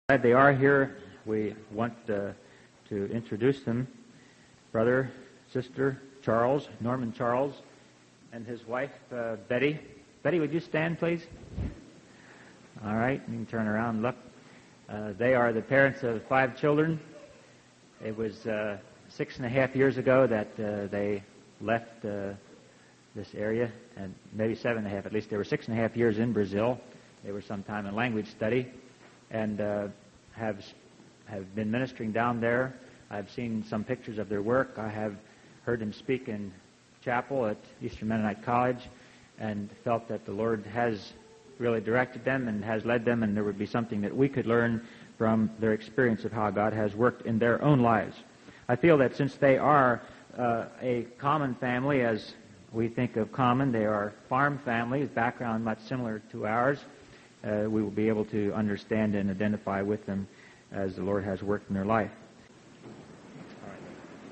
Glad they are here. We want to introduce them. Brother, sister, Charles, Norman Charles, and his wife, Betty. Betty, would you stand, please? All right, you can turn around and look. They are the parents of 5 children. It was 6.5 years ago that they left this area, and maybe 7.5 at least. They were 6.5 years in Brazil. They were sometime in language study, and have been ministering down there. I've seen some pictures of their work. I have heard them speak in chapel at Eastern Mennonite College, and felt that the Lord has really directed them and has led them, and there would be something that we could learn from their experience of how God has worked in their own lives. I feel that since they are a common family, as we think of common, they are farm families, background much similar to ours. We will be able to understand and identify with them as the Lord has worked in their life. All right.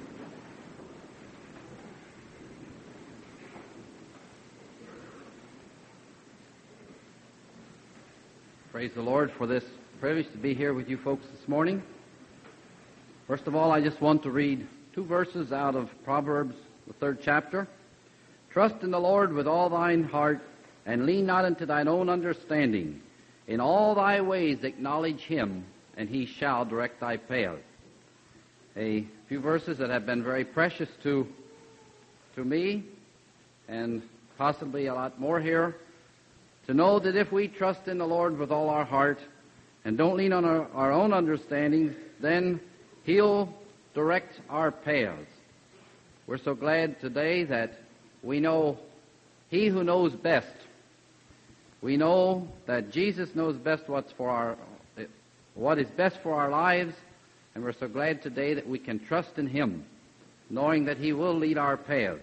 Praise the Lord for this privilege to be here with you folks this morning. First of all, I just want to read 2 verses out of Proverbs, the 3rd chapter. Trust in the Lord with all thine heart, and lean not unto thine own understanding. In all thy ways acknowledge him, and he shall direct thy path. A few verses that have been very precious to me, and possibly a lot more here. To know that if we trust in the Lord with all our heart, and don't lean on our own understanding, then he'll direct our paths. We're so glad today that we know he who knows best. We know that Jesus knows best what is best for our lives, and we're so glad today that we can trust in him, knowing that he will lead our paths.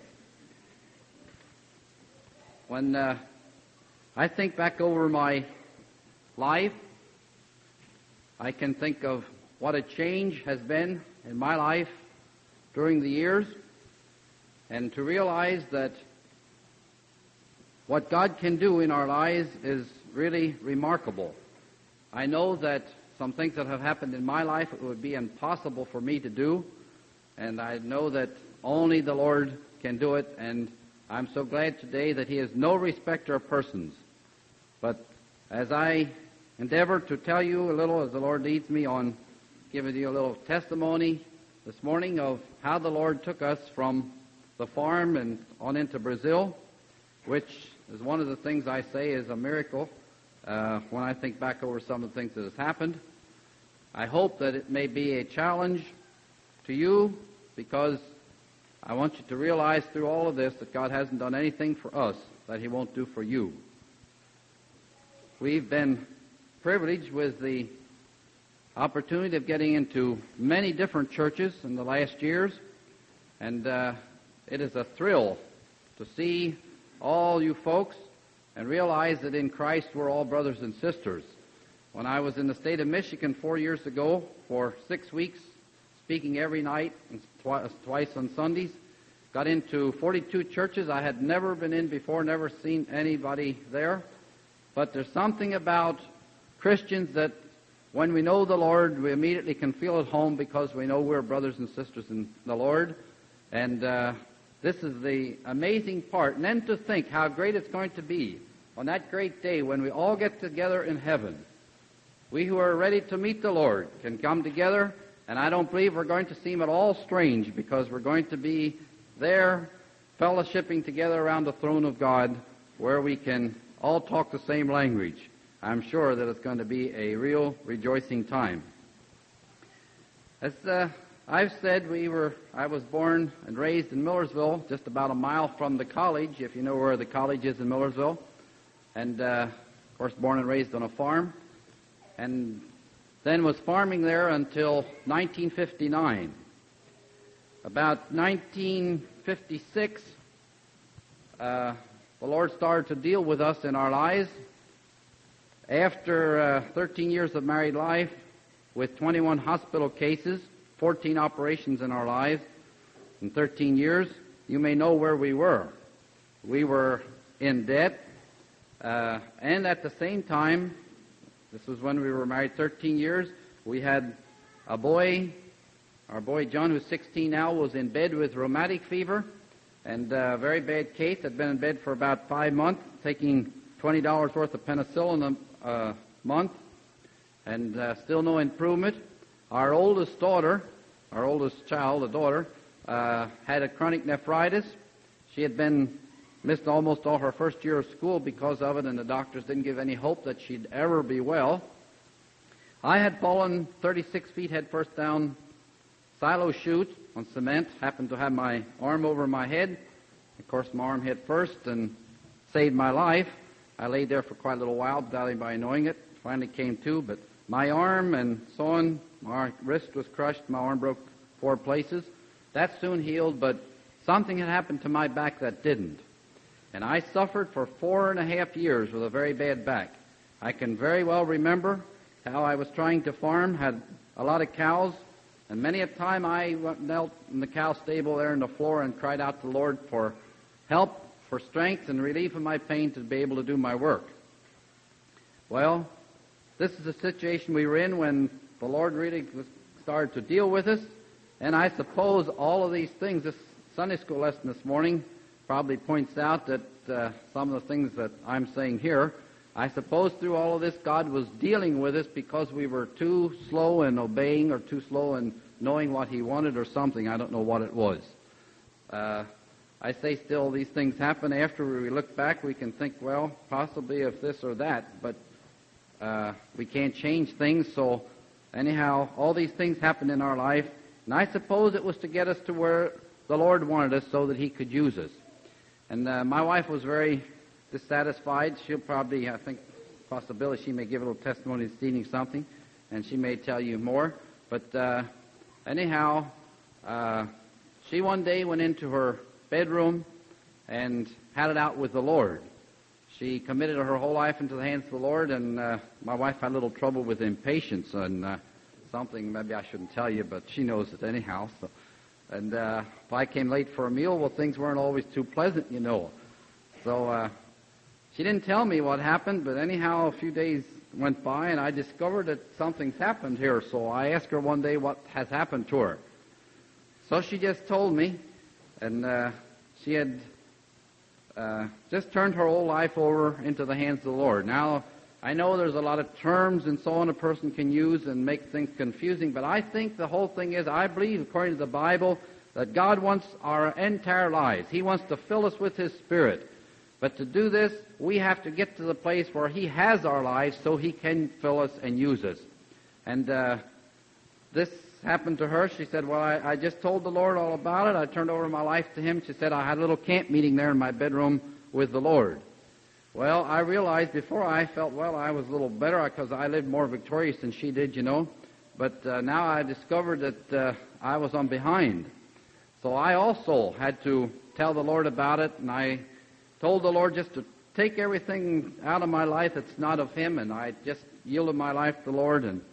When I think back over my life, I can think of what a change has been in my life during the years, and to realize that what God can do in our lives is really remarkable. I know that some things that have happened in my life it would be impossible for me to do, and I know that only the Lord can do it, and I'm so glad today that he is no respecter of persons. But as I endeavor to tell you a little, as the Lord leads me on, giving you a little testimony this morning of how the Lord took us from the farm and on into Brazil, which is one of the things I say is a miracle when I think back over some of the things that has happened. I hope that it may be a challenge to you, because I want you to realize through all of this that God hasn't done anything for us that he won't do for you. We've been privileged with the opportunity of getting into many different churches in the last years, and it is a thrill to see all you folks and realize that in Christ we're all brothers and sisters. When I was in the state of Michigan 4 years ago for 6 weeks, speaking every night and twice on Sundays, got into 42 churches I had never been in before, never seen anybody there. But there's something about Christians that when we know the Lord, we immediately can feel at home because we know we're brothers and sisters in the Lord. And this is the amazing part. And then to think how great it's going to be on that great day when we all get together in heaven. We who are ready to meet the Lord can come together, and I don't believe we're going to seem at all strange, because we're going to be there fellowshipping together around the throne of God, where we can all talk the same language. I'm sure that it's going to be a real rejoicing time. As I've said, I was born and raised in Millersville, just about a mile from the college, if you know where the college is in Millersville. And, of course, born and raised on a farm. And then was farming there until 1959. About 1956, the Lord started to deal with us in our lives. After 13 years of married life, with 21 hospital cases, 14 operations in our lives in 13 years, you may know where we were. We were in debt, and at the same time, this was when we were married 13 years, We had a boy, our boy John, who's 16 now, was in bed with rheumatic fever and a very bad case. Had been in bed for about 5 months, taking $20 worth of penicillin a month, and still no improvement. Our oldest daughter, our oldest child, a daughter, had a chronic nephritis. She had been missed almost all her first year of school because of it, and the doctors didn't give any hope that she'd ever be well. I had fallen 36 feet head first down silo chute on cement, happened to have my arm over my head. Of course, my arm hit first and saved my life. I lay there for quite a little while without anybody knowing it. Finally came to, but my arm and so on, my wrist was crushed, my arm broke 4 places. That soon healed, but something had happened to my back that didn't. And I suffered for 4.5 years with a very bad back. I can very well remember how I was trying to farm, had a lot of cows, and many a time I knelt in the cow stable there on the floor and cried out to the Lord for help, for strength and relief of my pain to be able to do my work. Well, this is the situation we were in when the Lord really started to deal with us, and I suppose all of these things, this Sunday school lesson this morning probably points out that some of the things that I'm saying here, I suppose through all of this God was dealing with us because we were too slow in obeying or too slow in knowing what He wanted or something. I don't know what it was. I say still these things happen. After we look back, we can think, well, possibly if this or that, but we can't change things. So anyhow, all these things happen in our life, and I suppose it was to get us to where the Lord wanted us so that He could use us. And my wife was very dissatisfied. She'll probably, I think, possibility she may give a little testimony this evening something, and she may tell you more. But anyhow, she one day went into her bedroom and had it out with the Lord. She committed her whole life into the hands of the Lord, and my wife had a little trouble with impatience and something maybe I shouldn't tell you, but she knows it anyhow. So. And if I came late for a meal, well, things weren't always too pleasant, you know. So she didn't tell me what happened, but anyhow, a few days went by, and I discovered that something's happened here. So I asked her one day what has happened to her. So she just told me, and she had just turned her whole life over into the hands of the Lord. Now, I know there's a lot of terms and so on a person can use and make things confusing, but I think the whole thing is, I believe, according to the Bible, that God wants our entire lives. He wants to fill us with His Spirit. But to do this, we have to get to the place where He has our lives so He can fill us and use us. And this happened to her. She said, well, I just told the Lord all about it. I turned over my life to Him. She said, I had a little camp meeting there in my bedroom with the Lord. Well, I realized before I felt, well, I was a little better because I lived more victorious than she did, you know. But now I discovered that I was on behind. So I also had to tell the Lord about it, and I told the Lord just to take everything out of my life that's not of Him, and I just yielded my life to the Lord. And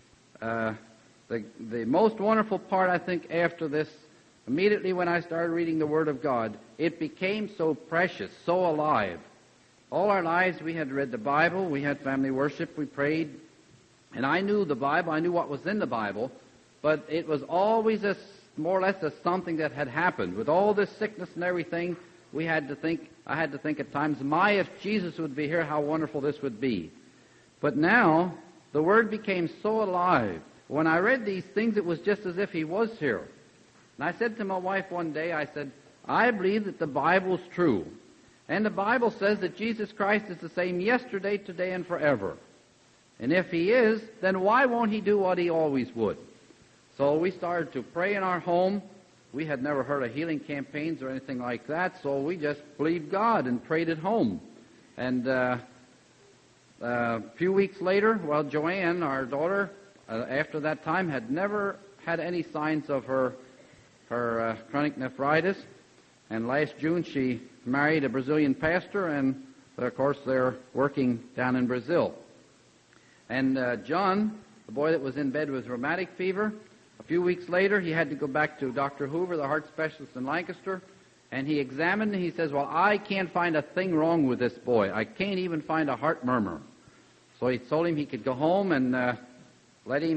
the most wonderful part, I think, after this, immediately when I started reading the Word of God, it became so precious, so alive. All our lives we had read the Bible, we had family worship, we prayed, and I knew the Bible, I knew what was in the Bible, but it was always more or less something that had happened. With all this sickness and everything, I had to think at times, if Jesus would be here, how wonderful this would be. But now, the Word became so alive. When I read these things, it was just as if He was here. And I said to my wife one day, I said, I believe that the Bible's true. And the Bible says that Jesus Christ is the same yesterday, today, and forever. And if He is, then why won't He do what He always would? So we started to pray in our home. We had never heard of healing campaigns or anything like that, so we just believed God and prayed at home. And a few weeks later, well, Joanne, our daughter, after that time, had never had any signs of her chronic nephritis. And last June, she married a Brazilian pastor, and, of course, they're working down in Brazil. And John, the boy that was in bed with rheumatic fever, a few weeks later, he had to go back to Dr. Hoover, the heart specialist in Lancaster, and he examined and he says, well, I can't find a thing wrong with this boy. I can't even find a heart murmur. So he told him he could go home and let him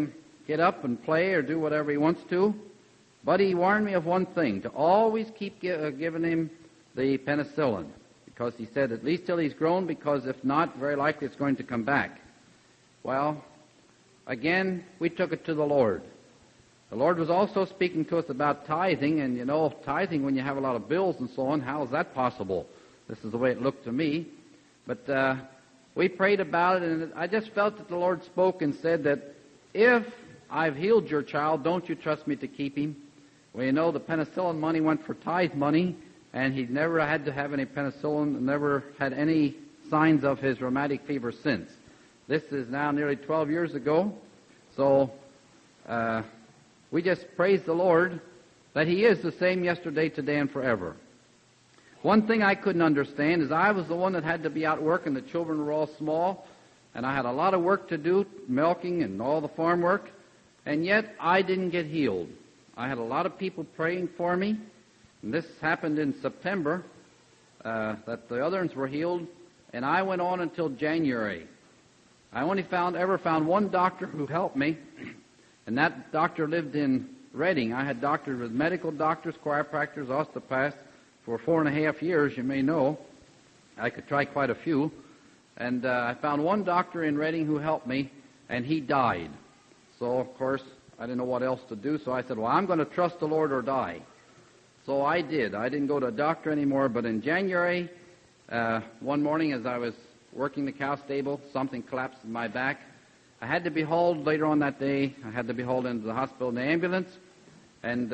get up and play or do whatever he wants to. But he warned me of one thing, to always keep giving him the penicillin, because he said at least till he's grown, because if not, very likely it's going to come back. Well, again, we took it to the Lord. The Lord was also speaking to us about tithing, and tithing when you have a lot of bills and so on, how is that possible? This is the way it looked to me. But we prayed about it, and I just felt that the Lord spoke and said that if I've healed your child, don't you trust me to keep him? Well, the penicillin money went for tithe money, and he never had to have any penicillin, never had any signs of his rheumatic fever since. This is now nearly 12 years ago, so we just praise the Lord that he is the same yesterday, today, and forever. One thing I couldn't understand is I was the one that had to be out working. The children were all small, and I had a lot of work to do, milking and all the farm work, and yet I didn't get healed. I had a lot of people praying for me, and this happened in September, that the others were healed, and I went on until January. I only ever found one doctor who helped me, and that doctor lived in Reading. I had doctors with medical doctors, chiropractors, osteopaths for 4.5 years, you may know. I could try quite a few. And I found one doctor in Reading who helped me, and he died. So, of course, I didn't know what else to do, so I said, well, I'm going to trust the Lord or die. So I did. I didn't go to a doctor anymore, but in January, one morning as I was working the cow stable, something collapsed in my back. I had to be hauled later on that day. I had to be hauled into the hospital in the ambulance. And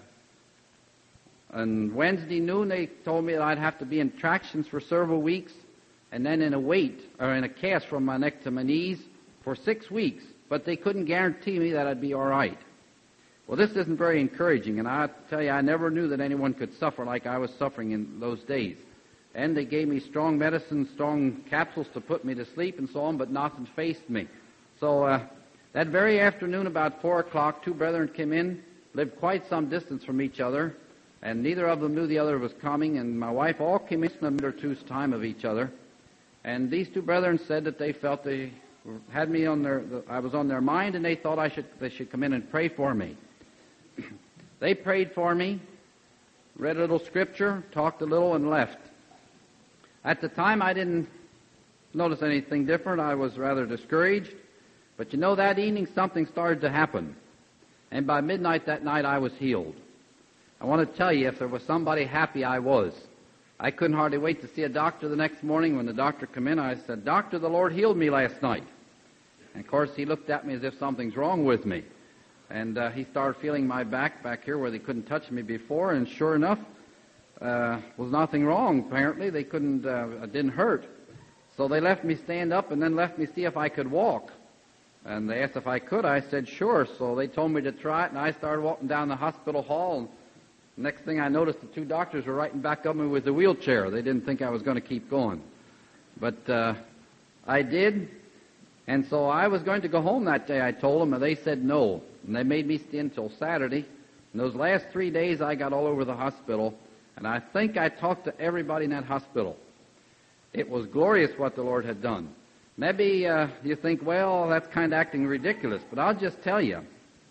on Wednesday noon, they told me that I'd have to be in tractions for several weeks, and then in a cast from my neck to my knees for 6 weeks. But they couldn't guarantee me that I'd be all right. Well, this isn't very encouraging, and I tell you, I never knew that anyone could suffer like I was suffering in those days. And they gave me strong medicine, strong capsules to put me to sleep and so on, but nothing faced me. So that very afternoon, about 4 o'clock, two brethren came in, lived quite some distance from each other, and neither of them knew the other was coming, and my wife all came in a minute or two's time of each other. And these two brethren said that they felt they had me I was on their mind, and they thought they should come in and pray for me. They prayed for me, read a little scripture, talked a little, and left. At the time, I didn't notice anything different. I was rather discouraged. But that evening something started to happen. And by midnight that night, I was healed. I want to tell you, if there was somebody happy, I was. I couldn't hardly wait to see a doctor the next morning. When the doctor came in, I said, "Doctor, the Lord healed me last night." And of course, he looked at me as if something's wrong with me. And he started feeling my back here where they couldn't touch me before, and sure enough, was nothing wrong. Apparently, they couldn't, it didn't hurt. So they left me stand up and then left me see if I could walk. And they asked if I could. I said, sure. So they told me to try it, and I started walking down the hospital hall. And next thing I noticed, the two doctors were right in back of me with a wheelchair. They didn't think I was going to keep going. But I did. And so I was going to go home that day, I told them, and they said no. And they made me stay until Saturday. And those last 3 days, I got all over the hospital. And I think I talked to everybody in that hospital. It was glorious what the Lord had done. Maybe you think, well, that's kind of acting ridiculous. But I'll just tell you,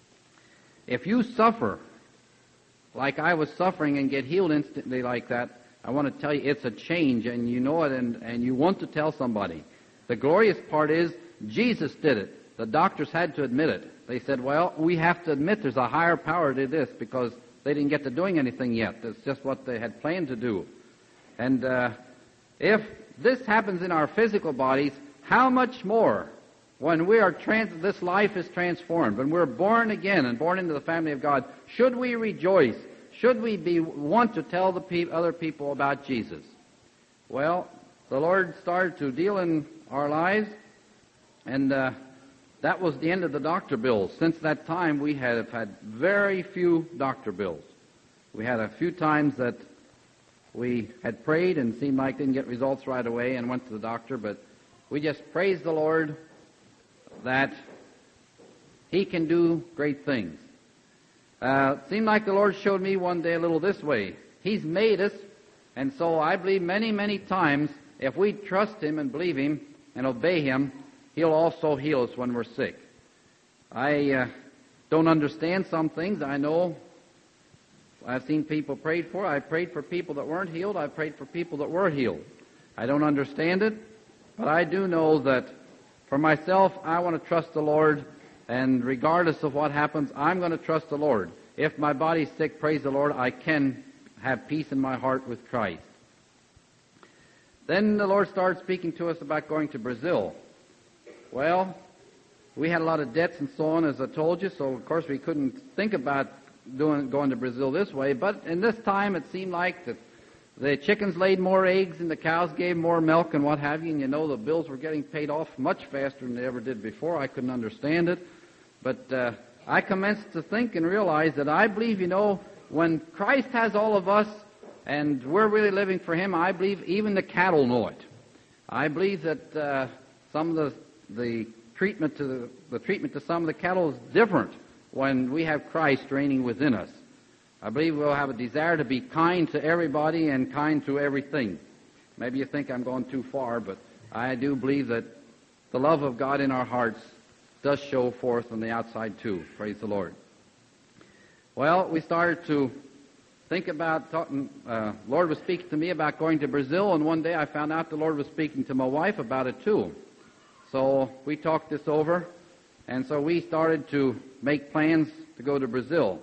if you suffer like I was suffering and get healed instantly like that, I want to tell you it's a change, and you know it, and you want to tell somebody. The glorious part is Jesus did it. The doctors had to admit it. They said, well, we have to admit there's a higher power to this because they didn't get to doing anything yet. It's just what they had planned to do. And if this happens in our physical bodies, how much more when this life is transformed, when we're born again and born into the family of God, should we rejoice? Should we want to tell other people about Jesus? Well, the Lord started to deal in our lives, and that was the end of the doctor bills. Since that time, we have had very few doctor bills. We had a few times that we had prayed and seemed like didn't get results right away and went to the doctor, but we just praise the Lord that He can do great things. It seemed like the Lord showed me one day a little this way. He's made us, and so I believe many, many times if we trust Him and believe Him and obey Him, He'll also heal us when we're sick. I don't understand some things. I know I've seen people prayed for. I prayed for people that weren't healed. I prayed for people that were healed. I don't understand it, but I do know that for myself, I want to trust the Lord, and regardless of what happens, I'm going to trust the Lord. If my body's sick, praise the Lord, I can have peace in my heart with Christ. Then the Lord started speaking to us about going to Brazil. Well, we had a lot of debts and so on, as I told you, so of course we couldn't think about going to Brazil this way. But in this time, it seemed like that the chickens laid more eggs and the cows gave more milk and what have you, and you know the bills were getting paid off much faster than they ever did before. I couldn't understand it. But I commenced to think and realize that I believe, when Christ has all of us and we're really living for Him, I believe even the cattle know it. I believe that some of the treatment to some of the cattle is different when we have Christ reigning within us. I believe we'll have a desire to be kind to everybody and kind to everything. Maybe you think I'm going too far, but I do believe that the love of God in our hearts does show forth on the outside too. Praise the Lord. Well, we started to think about talking. Lord was speaking to me about going to Brazil, and one day I found out the Lord was speaking to my wife about it too. So we talked this over, and so we started to make plans to go to Brazil.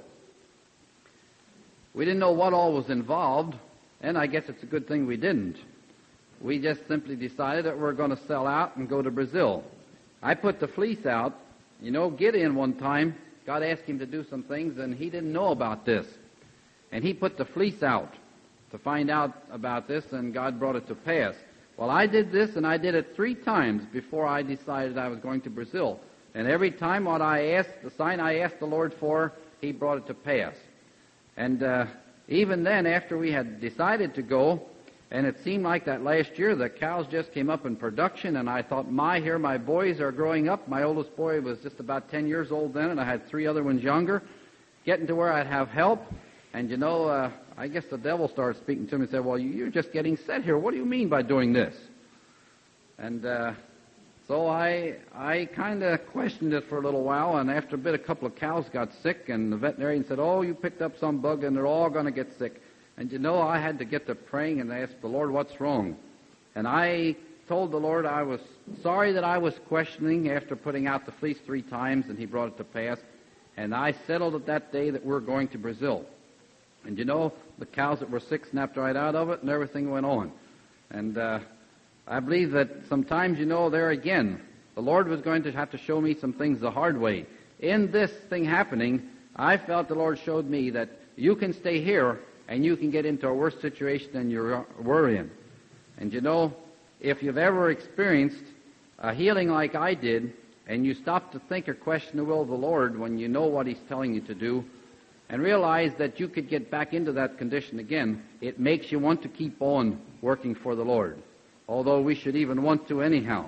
We didn't know what all was involved, and I guess it's a good thing we didn't. We just simply decided that we're going to sell out and go to Brazil. I put the fleece out. Gideon one time, God asked him to do some things, and he didn't know about this. And he put the fleece out to find out about this, and God brought it to pass. Well, I did this, and I did it 3 times before I decided I was going to Brazil. And every time what I asked, the sign I asked the Lord for, He brought it to pass. And even then, after we had decided to go, and it seemed like that last year the cows just came up in production, and I thought, here my boys are growing up. My oldest boy was just about 10 years old then, and I had 3 other ones younger, getting to where I'd have help. And I guess the devil started speaking to me and said, well, you're just getting set here. What do you mean by doing this? And so I kind of questioned it for a little while, and after a bit, a couple of cows got sick, and the veterinarian said, you picked up some bug, and they're all going to get sick. And I had to get to praying and ask the Lord, what's wrong? And I told the Lord I was sorry that I was questioning after putting out the fleece 3 times, and He brought it to pass. And I settled it that day that we're going to Brazil. And the cows that were sick snapped right out of it, and everything went on. And I believe that sometimes, there again, the Lord was going to have to show me some things the hard way. In this thing happening, I felt the Lord showed me that you can stay here and you can get into a worse situation than you were in. And if you've ever experienced a healing like I did, and you stop to think or question the will of the Lord when you know what He's telling you to do, and realize that you could get back into that condition again, it makes you want to keep on working for the Lord. Although we should even want to anyhow.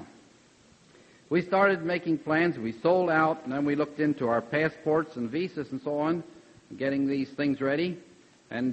We started making plans. We sold out, and then we looked into our passports and visas and so on, getting these things ready. And,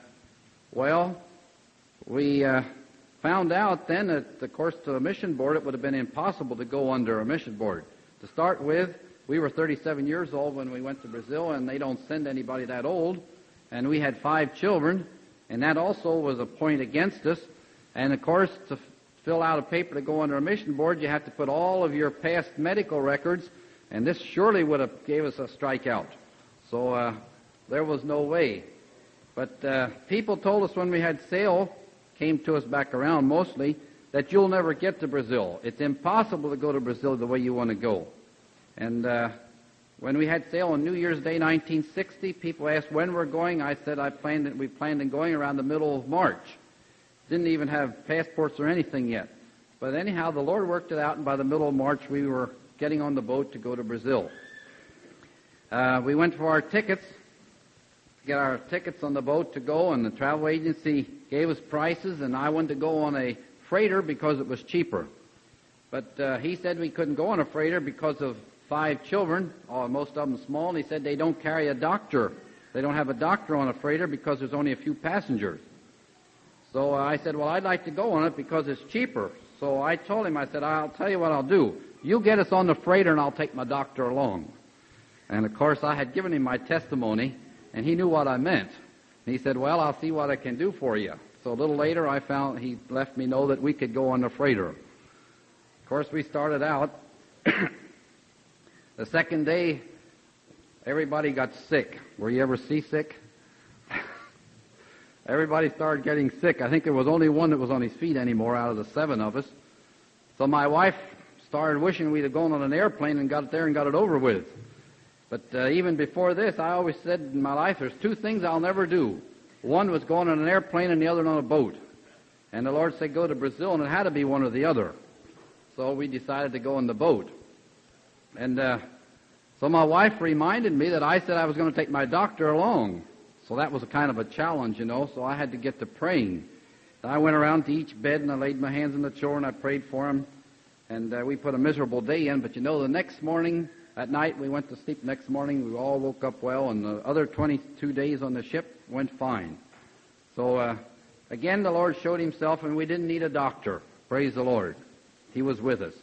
we found out then that, of course, to a mission board, it would have been impossible to go under a mission board. To start with, we were 37 years old when we went to Brazil, and they don't send anybody that old. And we had 5 children, and that also was a point against us. And, of course, to fill out a paper to go under a mission board, you have to put all of your past medical records, and this surely would have gave us a strikeout. So there was no way. But people told us when we had sale, came to us back around mostly, that you'll never get to Brazil. It's impossible to go to Brazil the way you want to go. And when we had sale on New Year's Day 1960, people asked when we're going. I said we planned on going around the middle of March. Didn't even have passports or anything yet. But anyhow, the Lord worked it out, and by the middle of March, we were getting on the boat to go to Brazil. We went for our tickets, to get our tickets on the boat to go, and the travel agency gave us prices, and I wanted to go on a freighter because it was cheaper. But he said we couldn't go on a freighter because of 5 children, most of them small, and he said they don't carry a doctor. They don't have a doctor on a freighter because there's only a few passengers. So I said, well, I'd like to go on it because it's cheaper. So I told him, I said, I'll tell you what I'll do. You get us on the freighter and I'll take my doctor along. And, of course, I had given him my testimony, and he knew what I meant. And he said, well, I'll see what I can do for you. So a little later, I found he left me know that we could go on the freighter. Of course, we started out. The second day, everybody got sick. Were you ever seasick? Everybody started getting sick. I think there was only one that was on his feet anymore out of the 7 of us. So my wife started wishing we'd have gone on an airplane and got there and got it over with. But even before this, I always said in my life, there's 2 things I'll never do. One was going on an airplane and the other on a boat. And the Lord said go to Brazil, and it had to be one or the other. So we decided to go on the boat. And so my wife reminded me that I said I was going to take my doctor along. So that was a kind of a challenge, so I had to get to praying. I went around to each bed, and I laid my hands on the shore, and I prayed for him. And we put a miserable day in, but the next morning, at night, we went to sleep. Next morning, we all woke up well, and the other 22 days on the ship went fine. So, again, the Lord showed himself, and we didn't need a doctor. Praise the Lord. He was with us.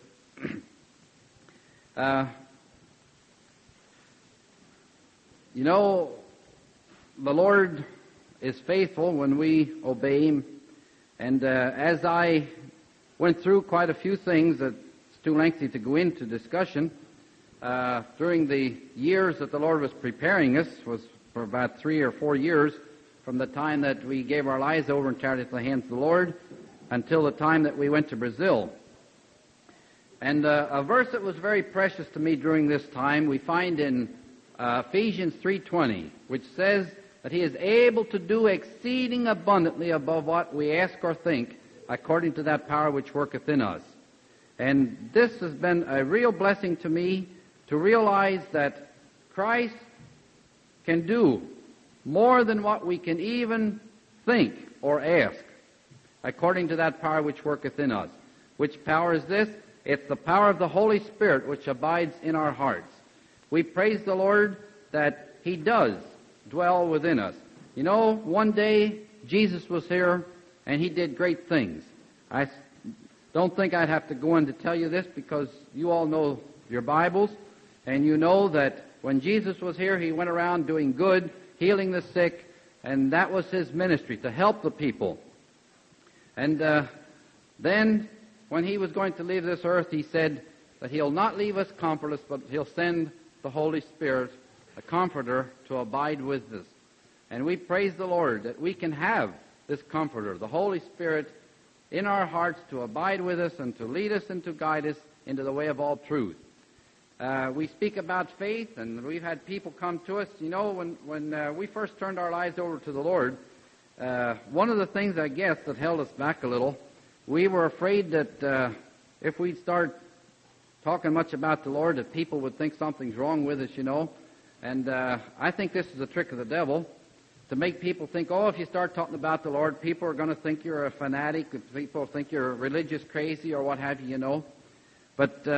The Lord is faithful when we obey him. And as I went through quite a few things that it's too lengthy to go into discussion, during the years that the Lord was preparing us, was for about 3 or 4 years, from the time that we gave our lives over entirely to the hands of the Lord until the time that we went to Brazil. And a verse that was very precious to me during this time we find in Ephesians 3:20, which says that he is able to do exceeding abundantly above what we ask or think, according to that power which worketh in us. And this has been a real blessing to me to realize that Christ can do more than what we can even think or ask, according to that power which worketh in us. Which power is this? It's the power of the Holy Spirit which abides in our hearts. We praise the Lord that he does dwell within us. One day Jesus was here and he did great things. I don't think I'd have to go in to tell you this because you all know your Bibles, and you know that when Jesus was here, he went around doing good, healing the sick, and that was his ministry, to help the people. And then, when he was going to leave this earth, he said that he'll not leave us comfortless, but he'll send the Holy Spirit, a comforter, to abide with us. And we praise the Lord that we can have this comforter, the Holy Spirit, in our hearts to abide with us and to lead us and to guide us into the way of all truth. We speak about faith, and we've had people come to us. When we first turned our lives over to the Lord, one of the things, I guess, that held us back a little, we were afraid that if we'd start talking much about the Lord, that people would think something's wrong with us, And I think this is a trick of the devil, to make people think, if you start talking about the Lord, people are going to think you're a fanatic, people think you're religious crazy or what have you, But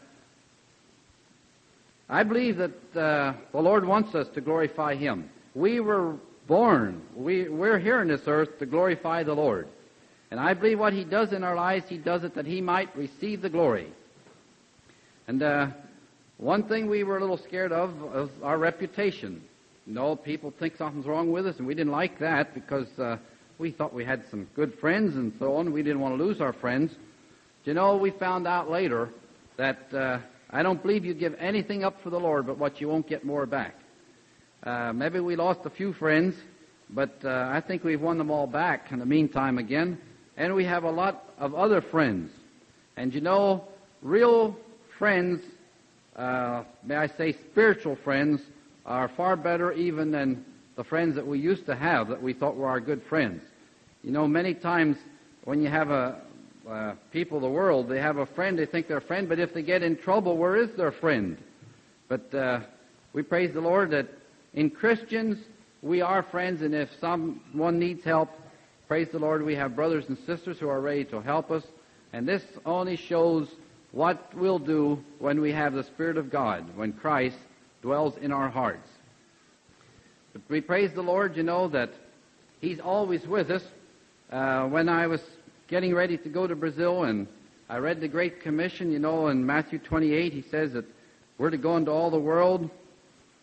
I believe that the Lord wants us to glorify him. We were born, we're here on this earth to glorify the Lord. And I believe what he does in our lives, he does it that he might receive the glory. And one thing we were a little scared of was our reputation. People think something's wrong with us, and we didn't like that because we thought we had some good friends and so on. We didn't want to lose our friends. We found out later that I don't believe you give anything up for the Lord but what you won't get more back. Maybe we lost a few friends, but I think we've won them all back in the meantime again. And we have a lot of other friends. And real friends, may I say spiritual friends, are far better even than the friends that we used to have that we thought were our good friends. Many times when you have people of the world, they have a friend, they think they're a friend, but if they get in trouble, where is their friend? But we praise the Lord that in Christians, we are friends, and if someone needs help, praise the Lord, we have brothers and sisters who are ready to help us. And this only shows what we'll do when we have the Spirit of God, when Christ dwells in our hearts. But we praise the Lord, that he's always with us. When I was getting ready to go to Brazil, and I read the Great Commission, in Matthew 28, he says that we're to go into all the world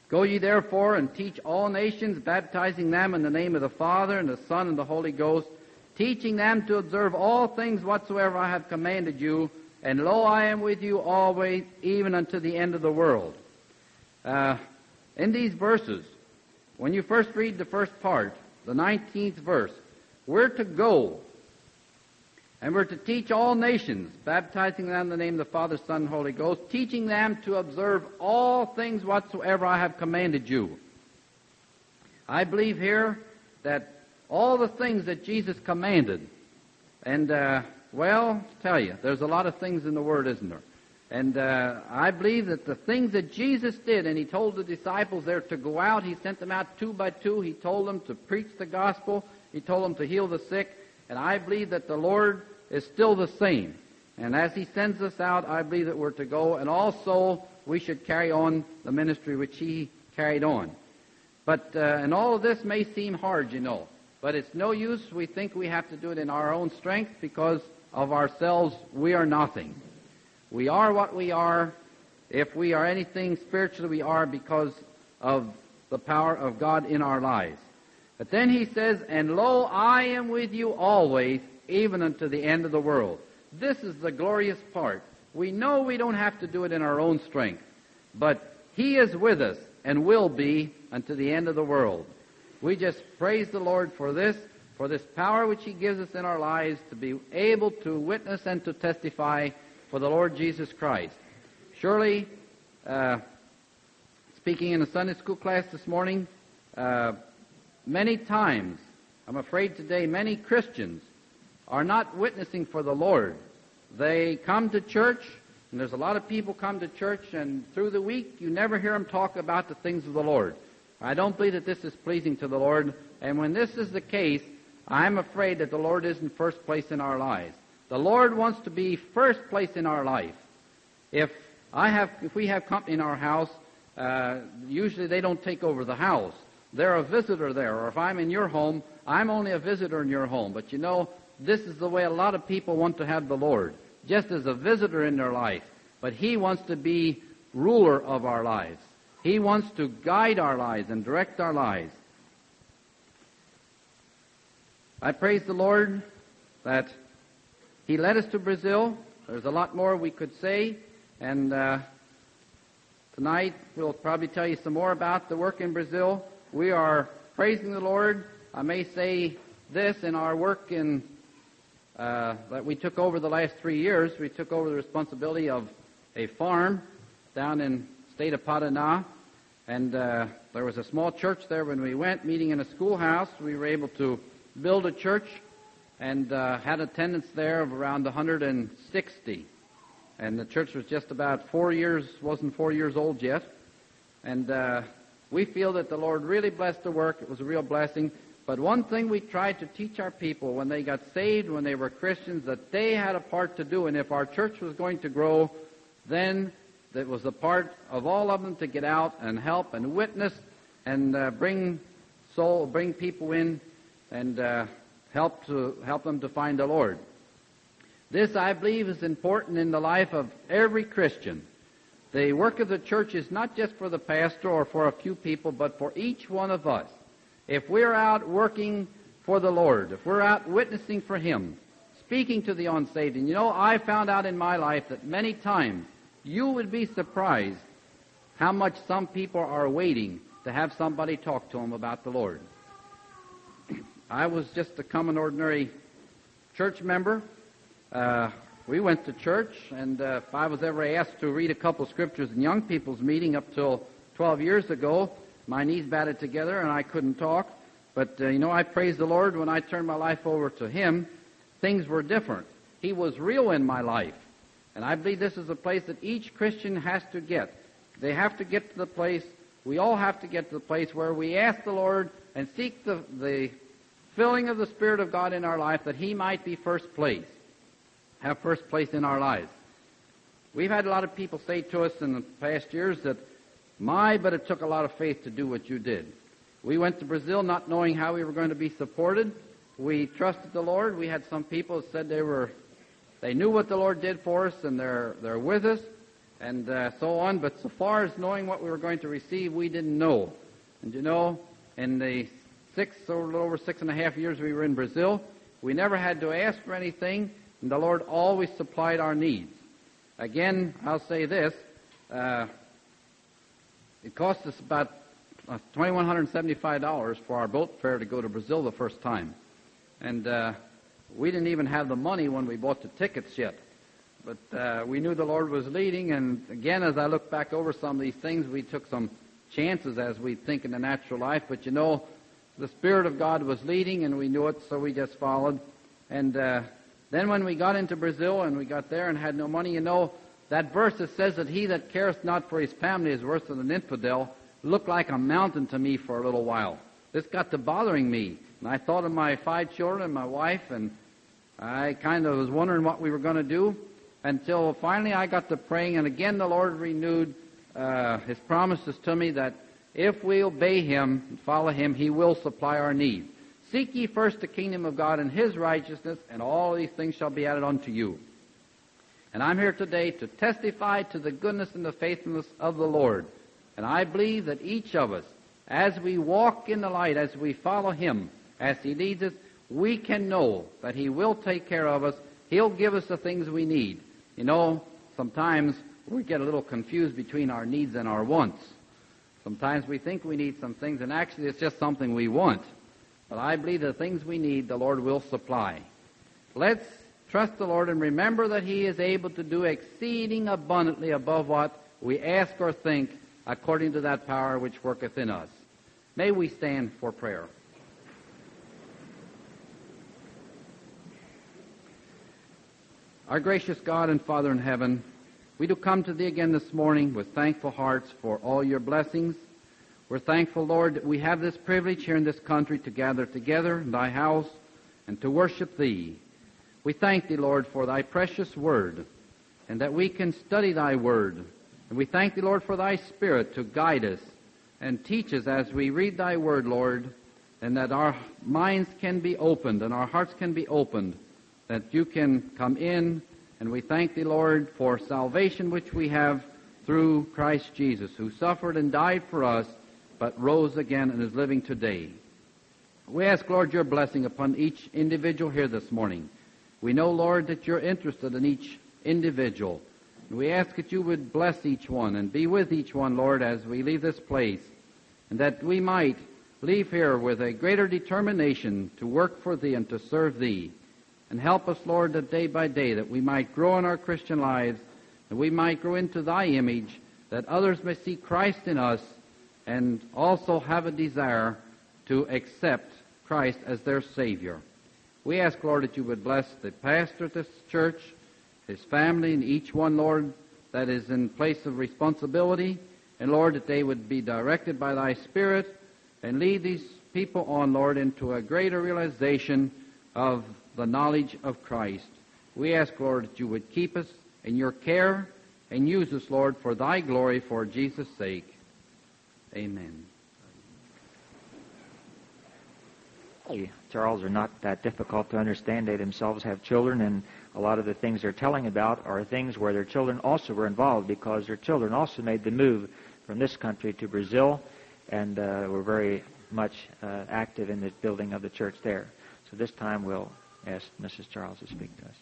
Go ye therefore and teach all nations, baptizing them in the name of the Father and the Son and the Holy Ghost, teaching them to observe all things whatsoever I have commanded you. And lo, I am with you always, even unto the end of the world. In these verses, when you first read the first part, the 19th verse, we're to go, and we're to teach all nations, baptizing them in the name of the Father, Son, and Holy Ghost, teaching them to observe all things whatsoever I have commanded you. I believe here that all the things that Jesus commanded, and, well, to tell you, there's a lot of things in the Word, isn't there? And I believe that the things that Jesus did, and He told the disciples there to go out, He sent them out 2 by 2, He told them to preach the gospel, He told them to heal the sick, and I believe that the Lord is still the same. And as He sends us out, I believe that we're to go, and also we should carry on the ministry which He carried on. But, and all of this may seem hard, you know, but it's no use. We think we have to do it in our own strength, because of ourselves we are nothing. We are what we are. If we are anything spiritually, we are because of the power of God in our lives. But then He says, and lo, I am with you always, even unto the end of the world. This is the glorious part. We know we don't have to do it in our own strength, but He is with us and will be unto the end of the world. We just praise the Lord for this power which He gives us in our lives to be able to witness and to testify for the Lord Jesus Christ. Surely, speaking in a Sunday school class this morning, many times, I'm afraid today, many Christians are not witnessing for the Lord. They come to church, and there's a lot of people come to church, and through the week you never hear them talk about the things of the Lord. I don't believe that this is pleasing to the Lord, and when this is the case, I'm afraid that the Lord isn't first place in our lives. The Lord wants to be first place in our life. If we have company in our house, usually they don't take over the house. They're a visitor there. Or if I'm in your home, I'm only a visitor in your home. But you know, this is the way a lot of people want to have the Lord, just as a visitor in their life. But He wants to be ruler of our lives. He wants to guide our lives and direct our lives. I praise the Lord that He led us to Brazil. There's a lot more we could say, and tonight we'll probably tell you some more about the work in Brazil. We are praising the Lord. I may say this in our work in that we took over the last 3 years. We took over the responsibility of a farm down in the state of Paraná, and there was a small church there when we went, meeting in a schoolhouse. We were able to build a church and had attendance there of around 160. And the church was just about 4 years, wasn't 4 years old yet. And we feel that the Lord really blessed the work. It was a real blessing. But one thing we tried to teach our people when they got saved, when they were Christians, that they had a part to do. And if our church was going to grow, then it was the part of all of them to get out and help and witness and bring people in and help them to find the Lord. This, I believe, is important in the life of every Christian. The work of the church is not just for the pastor or for a few people, but for each one of us. If we're out working for the Lord, if we're out witnessing for Him, speaking to the unsaved, and you know, I found out in my life that many times you would be surprised how much some people are waiting to have somebody talk to them about the Lord. I was just a common, ordinary church member. We went to church, and if I was ever asked to read a couple scriptures in young people's meeting up till 12 years ago, my knees batted together and I couldn't talk. But, I praise the Lord when I turned my life over to Him, things were different. He was real in my life. And I believe this is a place that each Christian has to get. They have to get to the place, we all have to get to the place where we ask the Lord and seek the filling of the Spirit of God in our life that He might be first place, have first place in our lives. We've had a lot of people say to us in the past years that, but it took a lot of faith to do what you did. We went to Brazil not knowing how we were going to be supported. We trusted the Lord. We had some people that said they knew what the Lord did for us, and they're with us. and so on. But so far as knowing what we were going to receive, we didn't know. And you know, in the a little over 6.5 years we were in Brazil, we never had to ask for anything, and the Lord always supplied our needs. Again, I'll say this. It cost us about $2,175 for our boat fare to go to Brazil the first time. And we didn't even have the money when we bought the tickets yet. But we knew the Lord was leading, and again, as I look back over some of these things, we took some chances as we think in the natural life. But you know, the Spirit of God was leading, and we knew it, so we just followed. And then when we got into Brazil and we got there and had no money, you know, that verse that says that he that careth not for his family is worse than an infidel looked like a mountain to me for a little while. This got to bothering me. And I thought of my 5 children and my wife, and I kind of was wondering what we were going to do until finally I got to praying, and again the Lord renewed His promises to me that if we obey Him and follow Him, He will supply our needs. Seek ye first the kingdom of God and His righteousness, and all these things shall be added unto you. And I'm here today to testify to the goodness and the faithfulness of the Lord. And I believe that each of us, as we walk in the light, as we follow Him, as He leads us, we can know that He will take care of us. He'll give us the things we need. You know, sometimes we get a little confused between our needs and our wants. Sometimes we think we need some things, and actually it's just something we want. But I believe the things we need, the Lord will supply. Let's trust the Lord and remember that He is able to do exceeding abundantly above what we ask or think, according to that power which worketh in us. May we stand for prayer. Our gracious God and Father in heaven, we do come to Thee again this morning with thankful hearts for all Your blessings. We're thankful, Lord, that we have this privilege here in this country to gather together in Thy house and to worship Thee. We thank Thee, Lord, for Thy precious Word, and that we can study Thy Word. And we thank Thee, Lord, for Thy Spirit to guide us and teach us as we read Thy Word, Lord, and that our minds can be opened and our hearts can be opened, that You can come in. And we thank Thee, Lord, for salvation which we have through Christ Jesus, who suffered and died for us, but rose again and is living today. We ask, Lord, Your blessing upon each individual here this morning. We know, Lord, that You're interested in each individual. And we ask that You would bless each one and be with each one, Lord, as we leave this place, and that we might leave here with a greater determination to work for Thee and to serve Thee. And help us, Lord, that day by day that we might grow in our Christian lives, that we might grow into Thy image, that others may see Christ in us and also have a desire to accept Christ as their Savior. We ask, Lord, that You would bless the pastor of this church, his family, and each one, Lord, that is in place of responsibility. And, Lord, that they would be directed by Thy Spirit and lead these people on, Lord, into a greater realization of the knowledge of Christ. We ask, Lord, that You would keep us in Your care and use us, Lord, for Thy glory, for Jesus' sake. Amen. Charles are not that difficult to understand. They themselves have children, and a lot of the things they're telling about are things where their children also were involved, because their children also made the move from this country to Brazil and were very much active in the building of the church there. So this time we'll ask Mrs. Charles to speak to us.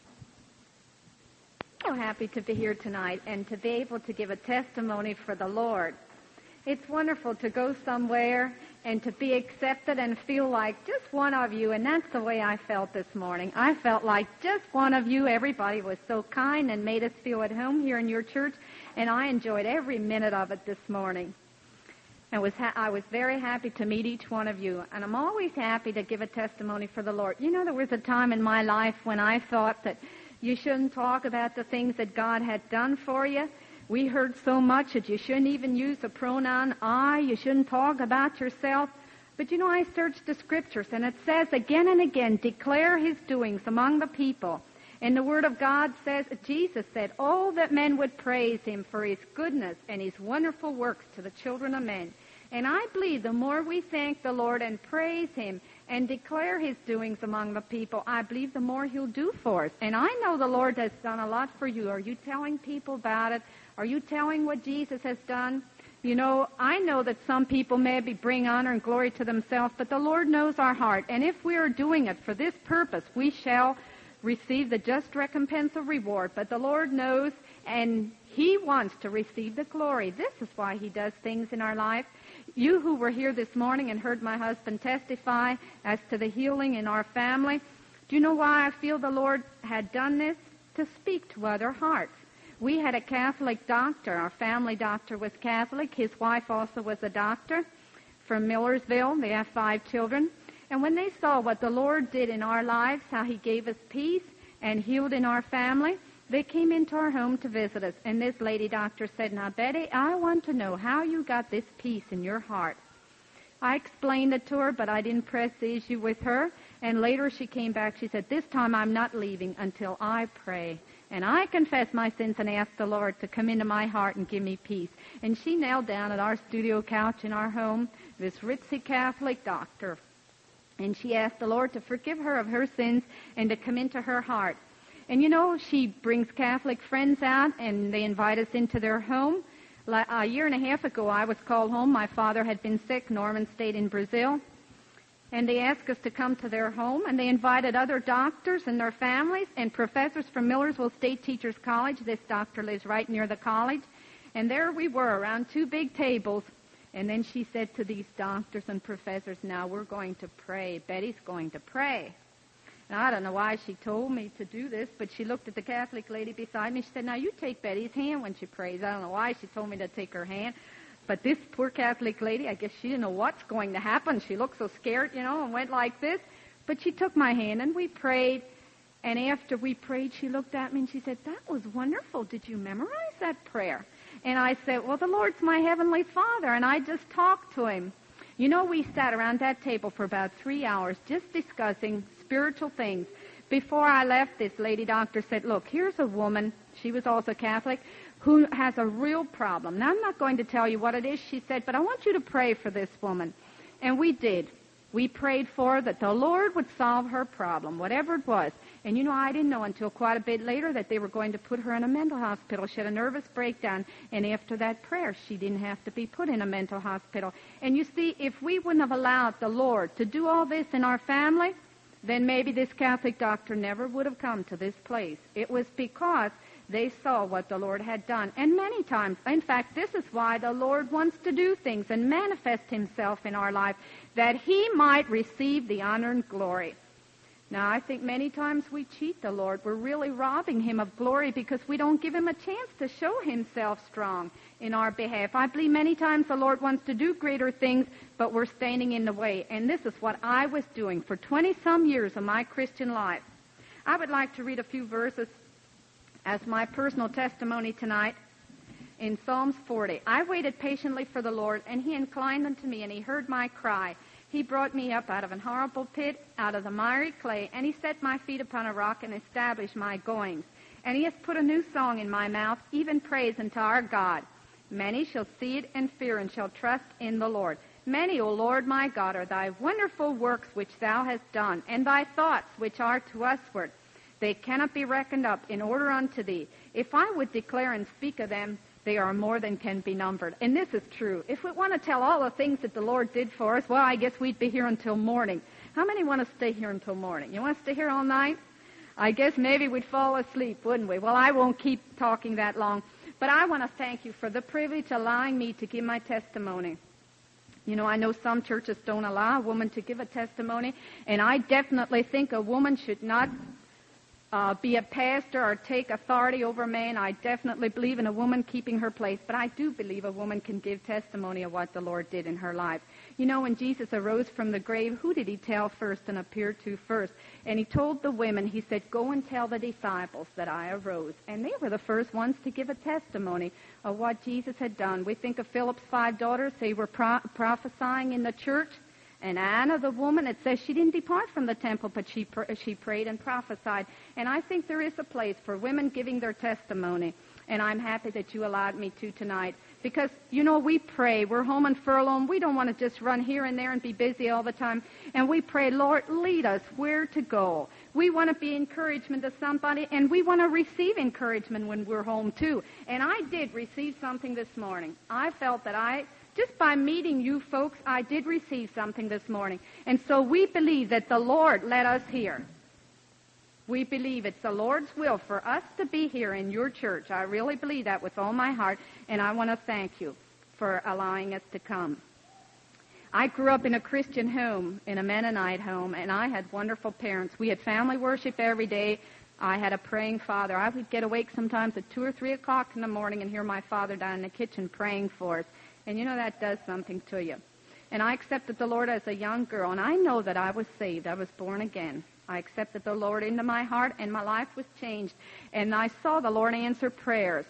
So happy to be here tonight and to be able to give a testimony for the Lord. It's wonderful to go somewhere and to be accepted and feel like just one of you, and that's the way I felt this morning. I felt like just one of you. Everybody was so kind and made us feel at home here in your church, and I enjoyed every minute of it this morning. I was very happy to meet each one of you, and I'm always happy to give a testimony for the Lord. You know, there was a time in my life when I thought that you shouldn't talk about the things that God had done for you. We heard so much that you shouldn't even use the pronoun I. You shouldn't talk about yourself. But, you know, I searched the Scriptures, and it says again and again, declare His doings among the people. And the Word of God says, Jesus said, oh, that men would praise Him for His goodness and His wonderful works to the children of men. And I believe the more we thank the Lord and praise Him and declare His doings among the people, I believe the more He'll do for us. And I know the Lord has done a lot for you. Are you telling people about it? Are you telling what Jesus has done? You know, I know that some people maybe bring honor and glory to themselves, but the Lord knows our heart. And if we are doing it for this purpose, we shall receive the just recompense of reward. But the Lord knows, and He wants to receive the glory. This is why He does things in our life. You who were here this morning and heard my husband testify as to the healing in our family, do you know why I feel the Lord had done this? To speak to other hearts. We had a Catholic doctor. Our family doctor was Catholic. His wife also was a doctor from Millersville. They have 5 children. And when they saw what the Lord did in our lives, how He gave us peace and healed in our family, they came into our home to visit us. And this lady doctor said, "Now, Betty, I want to know how you got this peace in your heart." I explained it to her, but I didn't press the issue with her. And later she came back. She said, "This time I'm not leaving until I pray. And I confess my sins and ask the Lord to come into my heart and give me peace." And she knelt down at our studio couch in our home, this ritzy Catholic doctor. And she asked the Lord to forgive her of her sins and to come into her heart. And you know, she brings Catholic friends out, and they invite us into their home. A year and a half ago, I was called home. My father had been sick. Norman stayed in Brazil. And they asked us to come to their home, and they invited other doctors and their families and professors from Millersville State Teachers College. This doctor lives right near the college. And there we were around 2 big tables. And then she said to these doctors and professors, "Now we're going to pray. Betty's going to pray." And I don't know why she told me to do this, but she looked at the Catholic lady beside me. She said, "Now you take Betty's hand when she prays." I don't know why she told me to take her hand. But this poor Catholic lady, I guess she didn't know what's going to happen. She looked so scared, you know, and went like this. But she took my hand, and we prayed. And after we prayed, she looked at me, and she said, "That was wonderful. Did you memorize that prayer?" And I said, "Well, the Lord's my Heavenly Father," and I just talked to Him. You know, we sat around that table for about 3 hours just discussing spiritual things. Before I left, this lady doctor said, "Look, here's a woman," she was also Catholic, "who has a real problem. Now, I'm not going to tell you what it is," she said, "but I want you to pray for this woman." And we did. We prayed for her that the Lord would solve her problem, whatever it was. And you know, I didn't know until quite a bit later that they were going to put her in a mental hospital. She had a nervous breakdown, and after that prayer, she didn't have to be put in a mental hospital. And you see, if we wouldn't have allowed the Lord to do all this in our family, then maybe this Catholic doctor never would have come to this place. It was because they saw what the Lord had done. And many times, in fact, this is why the Lord wants to do things and manifest Himself in our life, that He might receive the honor and glory. Now, I think many times we cheat the Lord. We're really robbing Him of glory because we don't give Him a chance to show Himself strong in our behalf. I believe many times the Lord wants to do greater things, but we're standing in the way. And this is what I was doing for 20-some years of my Christian life. I would like to read a few verses as my personal testimony tonight. In Psalms 40, "I waited patiently for the Lord, and He inclined unto me, and He heard my cry. He brought me up out of an horrible pit, out of the miry clay, and He set my feet upon a rock and established my goings. And He has put a new song in my mouth, even praise unto our God. Many shall see it and fear, and shall trust in the Lord. Many, O Lord my God, are Thy wonderful works which Thou hast done, and Thy thoughts which are to usward. They cannot be reckoned up in order unto Thee. If I would declare and speak of them, they are more than can be numbered." And this is true. If we want to tell all the things that the Lord did for us, well, I guess we'd be here until morning. How many want to stay here until morning? You want to stay here all night? I guess maybe we'd fall asleep, wouldn't we? Well, I won't keep talking that long. But I want to thank you for the privilege of allowing me to give my testimony. You know, I know some churches don't allow a woman to give a testimony, and I definitely think a woman should not be a pastor or take authority over man. I definitely believe in a woman keeping her place, but I do believe a woman can give testimony of what the Lord did in her life. You know, when Jesus arose from the grave, who did He tell first and appear to first? And He told the women, He said, "Go and tell the disciples that I arose." And they were the first ones to give a testimony of what Jesus had done. We think of Philip's 5 daughters. They were prophesying in the church. And Anna, the woman, it says she didn't depart from the temple, but she prayed and prophesied. And I think there is a place for women giving their testimony. And I'm happy that you allowed me to tonight. Because, we pray. We're home on furlough, and we don't want to just run here and there and be busy all the time. And we pray, Lord, lead us where to go. We want to be encouragement to somebody, and we want to receive encouragement when we're home, too. And I did receive something this morning. I felt that just by meeting you folks, I did receive something this morning. And so we believe that the Lord led us here. We believe it's the Lord's will for us to be here in your church. I really believe that with all my heart, and I want to thank you for allowing us to come. I grew up in a Christian home, in a Mennonite home, and I had wonderful parents. We had family worship every day. I had a praying father. I would get awake sometimes at 2 or 3 o'clock in the morning and hear my father down in the kitchen praying for us. And that does something to you. And I accepted the Lord as a young girl, and I know that I was saved. I was born again. I accepted the Lord into my heart, and my life was changed. And I saw the Lord answer prayers.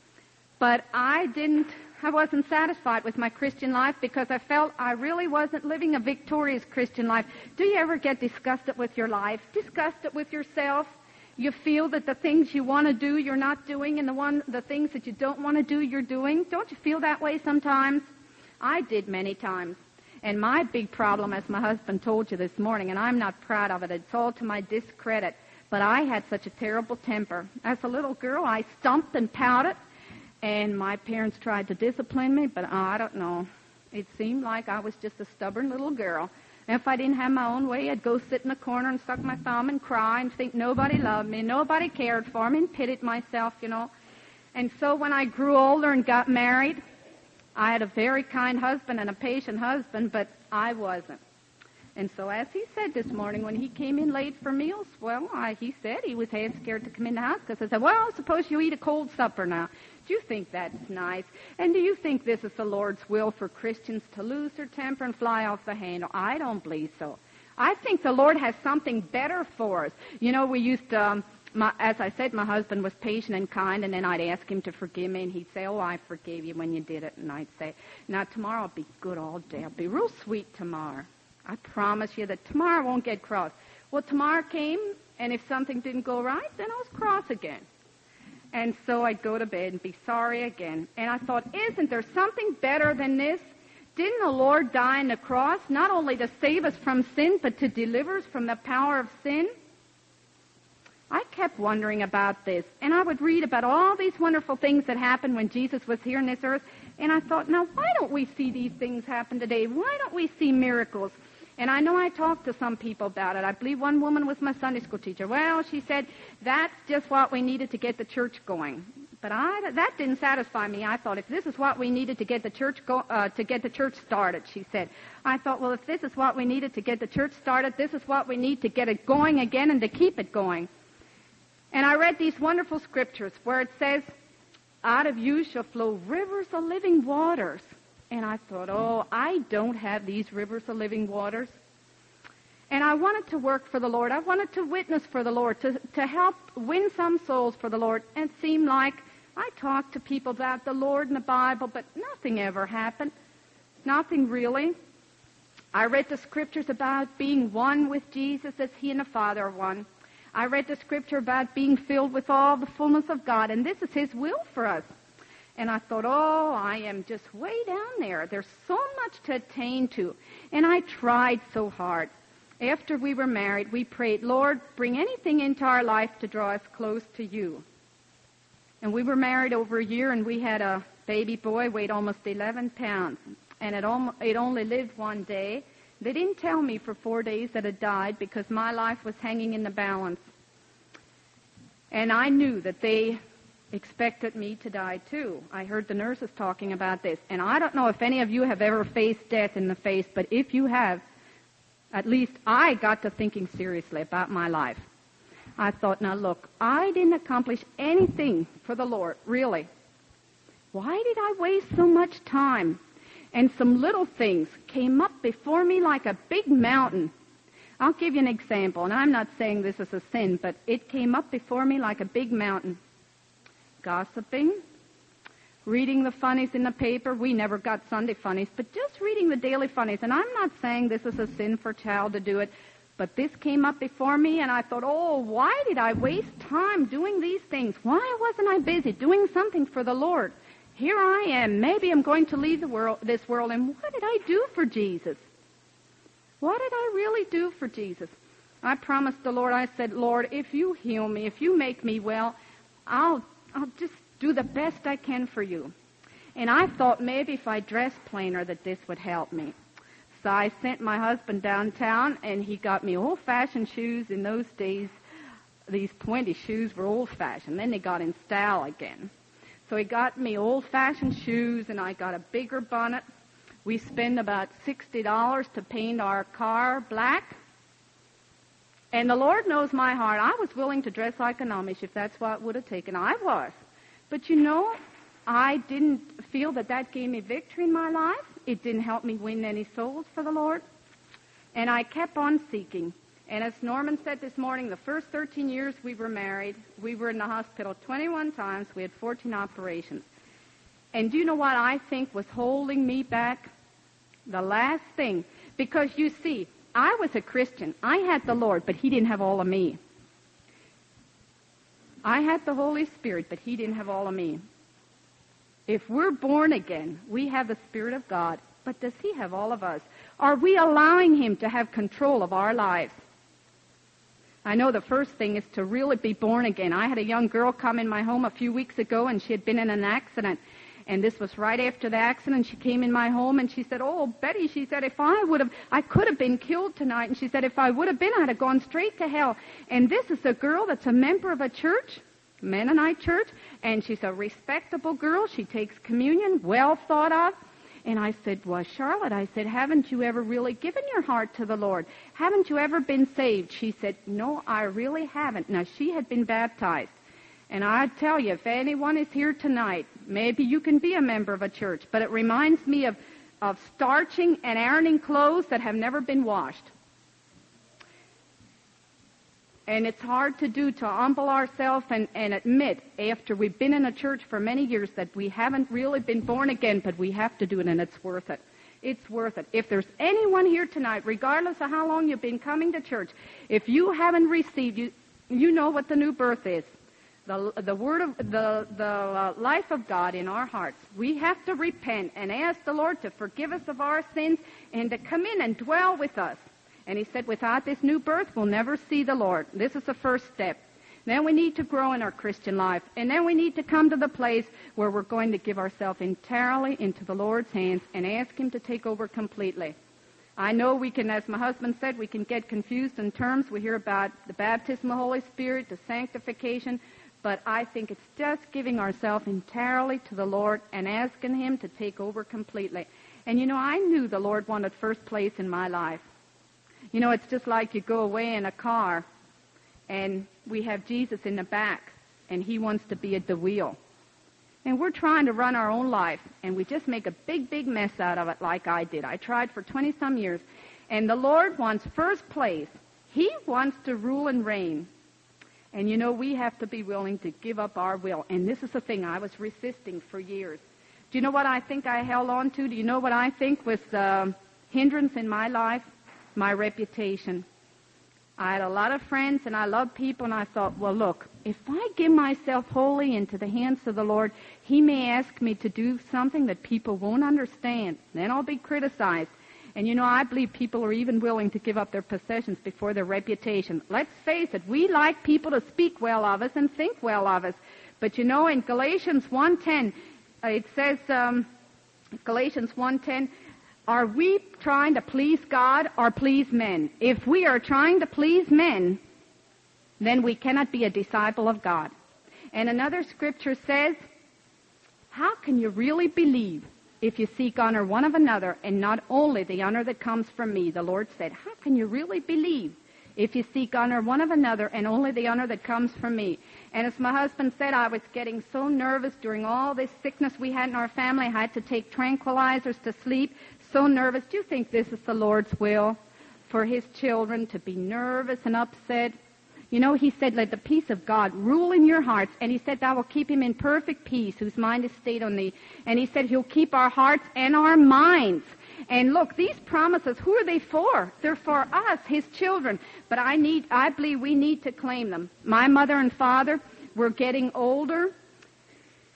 But I wasn't satisfied with my Christian life because I felt I really wasn't living a victorious Christian life. Do you ever get disgusted with your life? Disgusted with yourself? You feel that the things you want to do, you're not doing, and the things that you don't want to do, you're doing? Don't you feel that way sometimes? I did many times. And my big problem, as my husband told you this morning, and I'm not proud of it, it's all to my discredit, but I had such a terrible temper. As a little girl, I stomped and pouted, and my parents tried to discipline me, but I don't know. It seemed like I was just a stubborn little girl. And if I didn't have my own way, I'd go sit in the corner and suck my thumb and cry and think nobody loved me, nobody cared for me, and pitied myself, And so when I grew older and got married, I had a very kind husband and a patient husband, but I wasn't. And so as he said this morning when he came in late for meals, he said he was half scared to come in the house because I said, suppose you eat a cold supper now. Do you think that's nice? And do you think this is the Lord's will for Christians to lose their temper and fly off the handle? I don't believe so. I think the Lord has something better for us. We used to... as I said, my husband was patient and kind, and then I'd ask him to forgive me, and he'd say, I forgave you when you did it. And I'd say, now tomorrow I'll be good all day. I'll be real sweet tomorrow. I promise you that tomorrow I won't get cross. Well, tomorrow came, and if something didn't go right, then I was cross again. And so I'd go to bed and be sorry again. And I thought, isn't there something better than this? Didn't the Lord die on the cross, not only to save us from sin, but to deliver us from the power of sin? I kept wondering about this, and I would read about all these wonderful things that happened when Jesus was here on this earth, and I thought, now, why don't we see these things happen today? Why don't we see miracles? And I know I talked to some people about it. I believe one woman was my Sunday school teacher. Well, she said, that's just what we needed to get the church going. But that didn't satisfy me. I thought, if this is what we needed to get the church started, she said. I thought, well, if this is what we needed to get the church started, this is what we need to get it going again and to keep it going. And I read these wonderful scriptures where it says, out of you shall flow rivers of living waters. And I thought, I don't have these rivers of living waters. And I wanted to work for the Lord. I wanted to witness for the Lord, to help win some souls for the Lord. And it seemed like I talked to people about the Lord and the Bible, but nothing ever happened. Nothing really. I read the scriptures about being one with Jesus as he and the Father are one. I read the scripture about being filled with all the fullness of God, and this is his will for us. And I thought, I am just way down there. There's so much to attain to. And I tried so hard. After we were married, we prayed, Lord, bring anything into our life to draw us close to you. And we were married over a year, and we had a baby boy, weighed almost 11 pounds. And it only lived one day. They didn't tell me for 4 days that it died because my life was hanging in the balance. And I knew that they expected me to die too. I heard the nurses talking about this. And I don't know if any of you have ever faced death in the face, but if you have, at least I got to thinking seriously about my life. I thought, now look, I didn't accomplish anything for the Lord, really. Why did I waste so much time? And some little things came up before me like a big mountain. I'll give you an example, and I'm not saying this is a sin, but it came up before me like a big mountain. Gossiping, reading the funnies in the paper. We never got Sunday funnies, but just reading the daily funnies. And I'm not saying this is a sin for a child to do it, but this came up before me, and I thought, why did I waste time doing these things? Why wasn't I busy doing something for the Lord? here I am. Maybe I'm going to leave this world, and what did I do for Jesus? What did I really do for Jesus? I promised the Lord, I said, Lord, if you heal me, if you make me well, I'll just do the best I can for you. And I thought maybe if I dressed plainer that this would help me. So I sent my husband downtown, and he got me old-fashioned shoes. In those days, these pointy shoes were old-fashioned. Then they got in style again. So he got me old-fashioned shoes, and I got a bigger bonnet. We spent about $60 to paint our car black. And the Lord knows my heart. I was willing to dress like an Amish if that's what it would have taken. I was. But you know, I didn't feel that gave me victory in my life. It didn't help me win any souls for the Lord. And I kept on seeking. And as Norman said this morning, the first 13 years we were married, we were in the hospital 21 times. We had 14 operations. And do you know what I think was holding me back? The last thing. Because you see, I was a Christian. I had the Lord, but He didn't have all of me. I had the Holy Spirit, but He didn't have all of me. If we're born again, we have the Spirit of God, but does He have all of us? Are we allowing Him to have control of our lives? I know the first thing is to really be born again. I had a young girl come in my home a few weeks ago, and she had been in an accident. And this was right after the accident. She came in my home, and she said, oh, Betty, she said, I could have been killed tonight. And she said, if I would have been, I'd have gone straight to hell. And this is a girl that's a member of a church, Mennonite church, and she's a respectable girl. She takes communion, well thought of. And I said, well, Charlotte, I said, haven't you ever really given your heart to the Lord? Haven't you ever been saved? She said, no, I really haven't. Now, she had been baptized. And I tell you, if anyone is here tonight, maybe you can be a member of a church, but it reminds me of starching and ironing clothes that have never been washed. And it's hard to do, to humble ourselves and admit, after we've been in a church for many years, that we haven't really been born again, but we have to do it, and it's worth it. It's worth it. If there's anyone here tonight, regardless of how long you've been coming to church, if you haven't received, you know what the new birth is. The word of the life of God in our hearts. We have to repent and ask the Lord to forgive us of our sins and to come in and dwell with us. And He said, without this new birth, we'll never see the Lord. This is the first step. Then we need to grow in our Christian life. And then we need to come to the place where we're going to give ourselves entirely into the Lord's hands and ask Him to take over completely. I know we can, as my husband said, we can get confused in terms. We hear about the baptism of the Holy Spirit, the sanctification. But I think it's just giving ourselves entirely to the Lord and asking Him to take over completely. And you know, I knew the Lord wanted first place in my life. You know, it's just like you go away in a car, and we have Jesus in the back, and He wants to be at the wheel. And we're trying to run our own life, and we just make a big, big mess out of it like I did. I tried for 20-some years. And the Lord wants first place. He wants to rule and reign. And, you know, we have to be willing to give up our will. And this is the thing I was resisting for years. Do you know what I think I held on to? Do you know what I think was the hindrance in my life? My reputation. I had a lot of friends, and I loved people, and I thought, well, look, if I give myself wholly into the hands of the Lord, He may ask me to do something that people won't understand. Then I'll be criticized. And, you know, I believe people are even willing to give up their possessions before their reputation. Let's face it, we like people to speak well of us and think well of us. But, you know, in Galatians 1:10, it says, Galatians 1:10, are we trying to please God or please men? If we are trying to please men, then we cannot be a disciple of God. And another scripture says, how can you really believe if you seek honor one of another and not only the honor that comes from me? The Lord said, how can you really believe if you seek honor one of another and only the honor that comes from me? And as my husband said, I was getting so nervous during all this sickness we had in our family. I had to take tranquilizers to sleep. So nervous. Do you think this is the Lord's will for His children to be nervous and upset? You know, He said, let the peace of God rule in your hearts. And He said, thou will keep him in perfect peace, whose mind is stayed on thee. And He said, He'll keep our hearts and our minds. And look, these promises, who are they for? They're for us, His children. But I believe we need to claim them. My mother and father were getting older.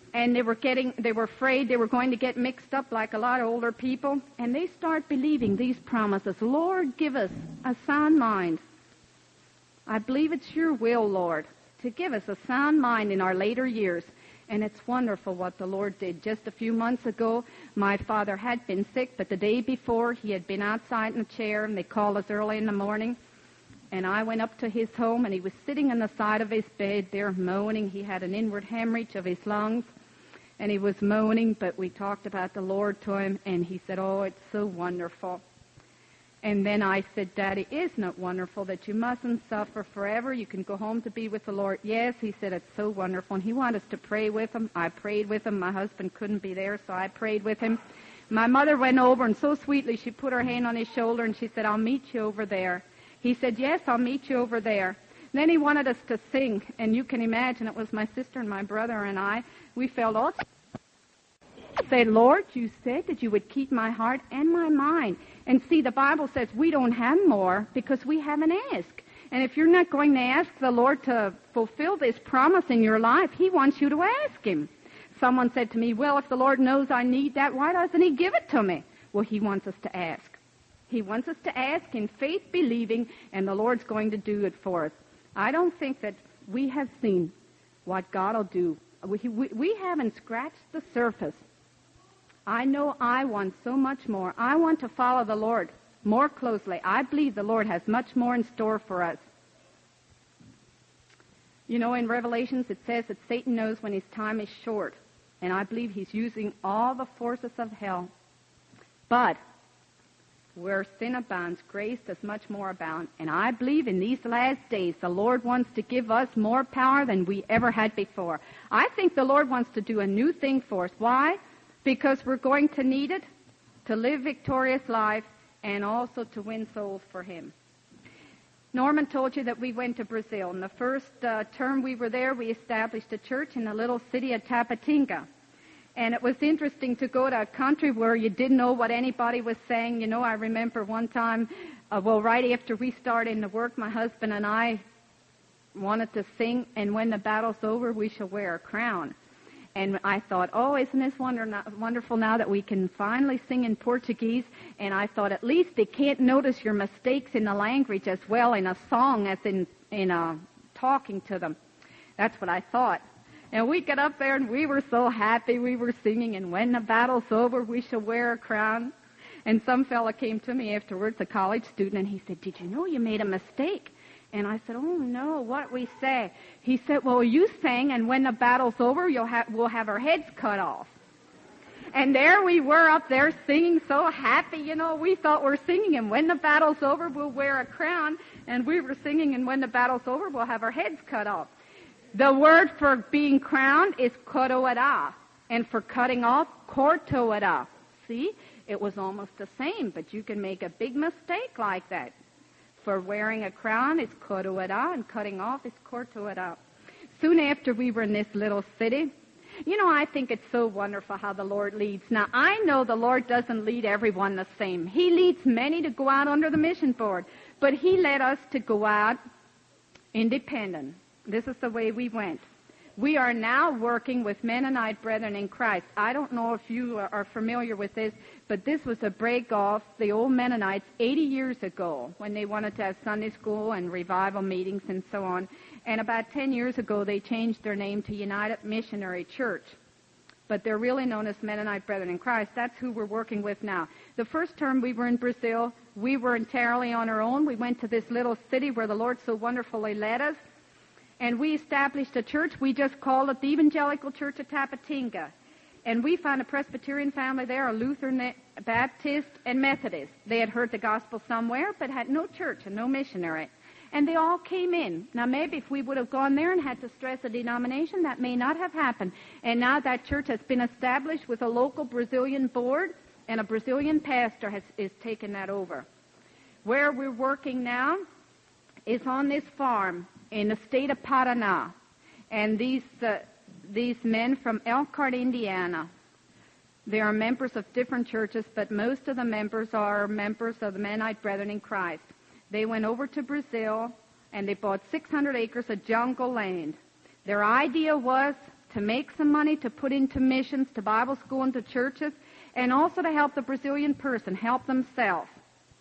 and they were afraid they were going to get mixed up like a lot of older people, and they start believing these promises. Lord, give us a sound mind. I believe it's your will, Lord, to give us a sound mind in our later years. And it's wonderful what the Lord did. Just a few months ago, my father had been sick, but the day before, he had been outside in a chair, and they called us early in the morning. And I went up to his home, and he was sitting on the side of his bed there moaning. He had an inward hemorrhage of his lungs, and he was moaning, but we talked about the Lord to him, and he said, oh, it's so wonderful. And then I said, Daddy, isn't it wonderful that you mustn't suffer forever? You can go home to be with the Lord. Yes, he said, it's so wonderful. And he wanted us to pray with him. I prayed with him. My husband couldn't be there, so I prayed with him. My mother went over, and so sweetly she put her hand on his shoulder, and she said, I'll meet you over there. He said, yes, I'll meet you over there. Then he wanted us to sing, and you can imagine it was my sister and my brother and I. We felt all say, Lord, you said that you would keep my heart and my mind. And see, the Bible says we don't have more because we haven't asked. And if you're not going to ask the Lord to fulfill this promise in your life, he wants you to ask him. Someone said to me, well, if the Lord knows I need that, why doesn't he give it to me? Well, he wants us to ask. He wants us to ask in faith, believing, and the Lord's going to do it for us. I don't think that we have seen what God will do. We haven't scratched the surface. I know I want so much more. I want to follow the Lord more closely. I believe the Lord has much more in store for us. You know, in Revelations it says that Satan knows when his time is short, and I believe he's using all the forces of hell. But where sin abounds, grace does much more abound. And I believe in these last days the Lord wants to give us more power than we ever had before. I think the Lord wants to do a new thing for us. Why? Because we're going to need it to live victorious life and also to win souls for him. Norman told you that we went to Brazil. In the first term we were there, we established a church in the little city of Tabatinga. And it was interesting to go to a country where you didn't know what anybody was saying. You know, I remember one time, right after we started in the work, my husband and I wanted to sing, and when the battle's over, we shall wear a crown. And I thought, oh, isn't this wonderful now that we can finally sing in Portuguese? And I thought, at least they can't notice your mistakes in the language as well in a song as in talking to them. That's what I thought. And we got up there, and we were so happy. We were singing, and when the battle's over, we shall wear a crown. And some fella came to me afterwards, a college student, and he said, did you know you made a mistake? And I said, oh, no, what we say? He said, well, you sang, and when the battle's over, we'll have our heads cut off. And there we were up there singing so happy, you know. We thought we're singing, and when the battle's over, we'll wear a crown. And we were singing, and when the battle's over, we'll have our heads cut off. The word for being crowned is coroada, and for cutting off, cortoada. See, it was almost the same, but you can make a big mistake like that. For wearing a crown is coroada, and cutting off is cortoada. Soon after we were in this little city, you know, I think it's so wonderful how the Lord leads. Now, I know the Lord doesn't lead everyone the same. He leads many to go out under the mission board, but He led us to go out independent. This is the way we went. We are now working with Mennonite brethren in Christ. I don't know if you are familiar with this, but this was a break off the old Mennonites 80 years ago when they wanted to have Sunday school and revival meetings and so on. And about 10 years ago, they changed their name to United Missionary Church. But they're really known as Mennonite Brethren in Christ. That's who we're working with now. The first term we were in Brazil, we were entirely on our own. We went to this little city where the Lord so wonderfully led us. And we established a church. We just called it the Evangelical Church of Tabatinga. And we found a Presbyterian family there, a Lutheran, Baptist, and Methodist. They had heard the gospel somewhere, but had no church and no missionary. And they all came in. Now, maybe if we would have gone there and had to stress a denomination, that may not have happened. And now that church has been established with a local Brazilian board, and a Brazilian pastor is taking that over. Where we're working now is on this farm in the state of Paraná. And these men from Elkhart, Indiana, they are members of different churches, but most of the members are members of the Mennonite Brethren in Christ. They went over to Brazil, and they bought 600 acres of jungle land. Their idea was to make some money to put into missions, to Bible school, and to churches, and also to help the Brazilian person help themselves.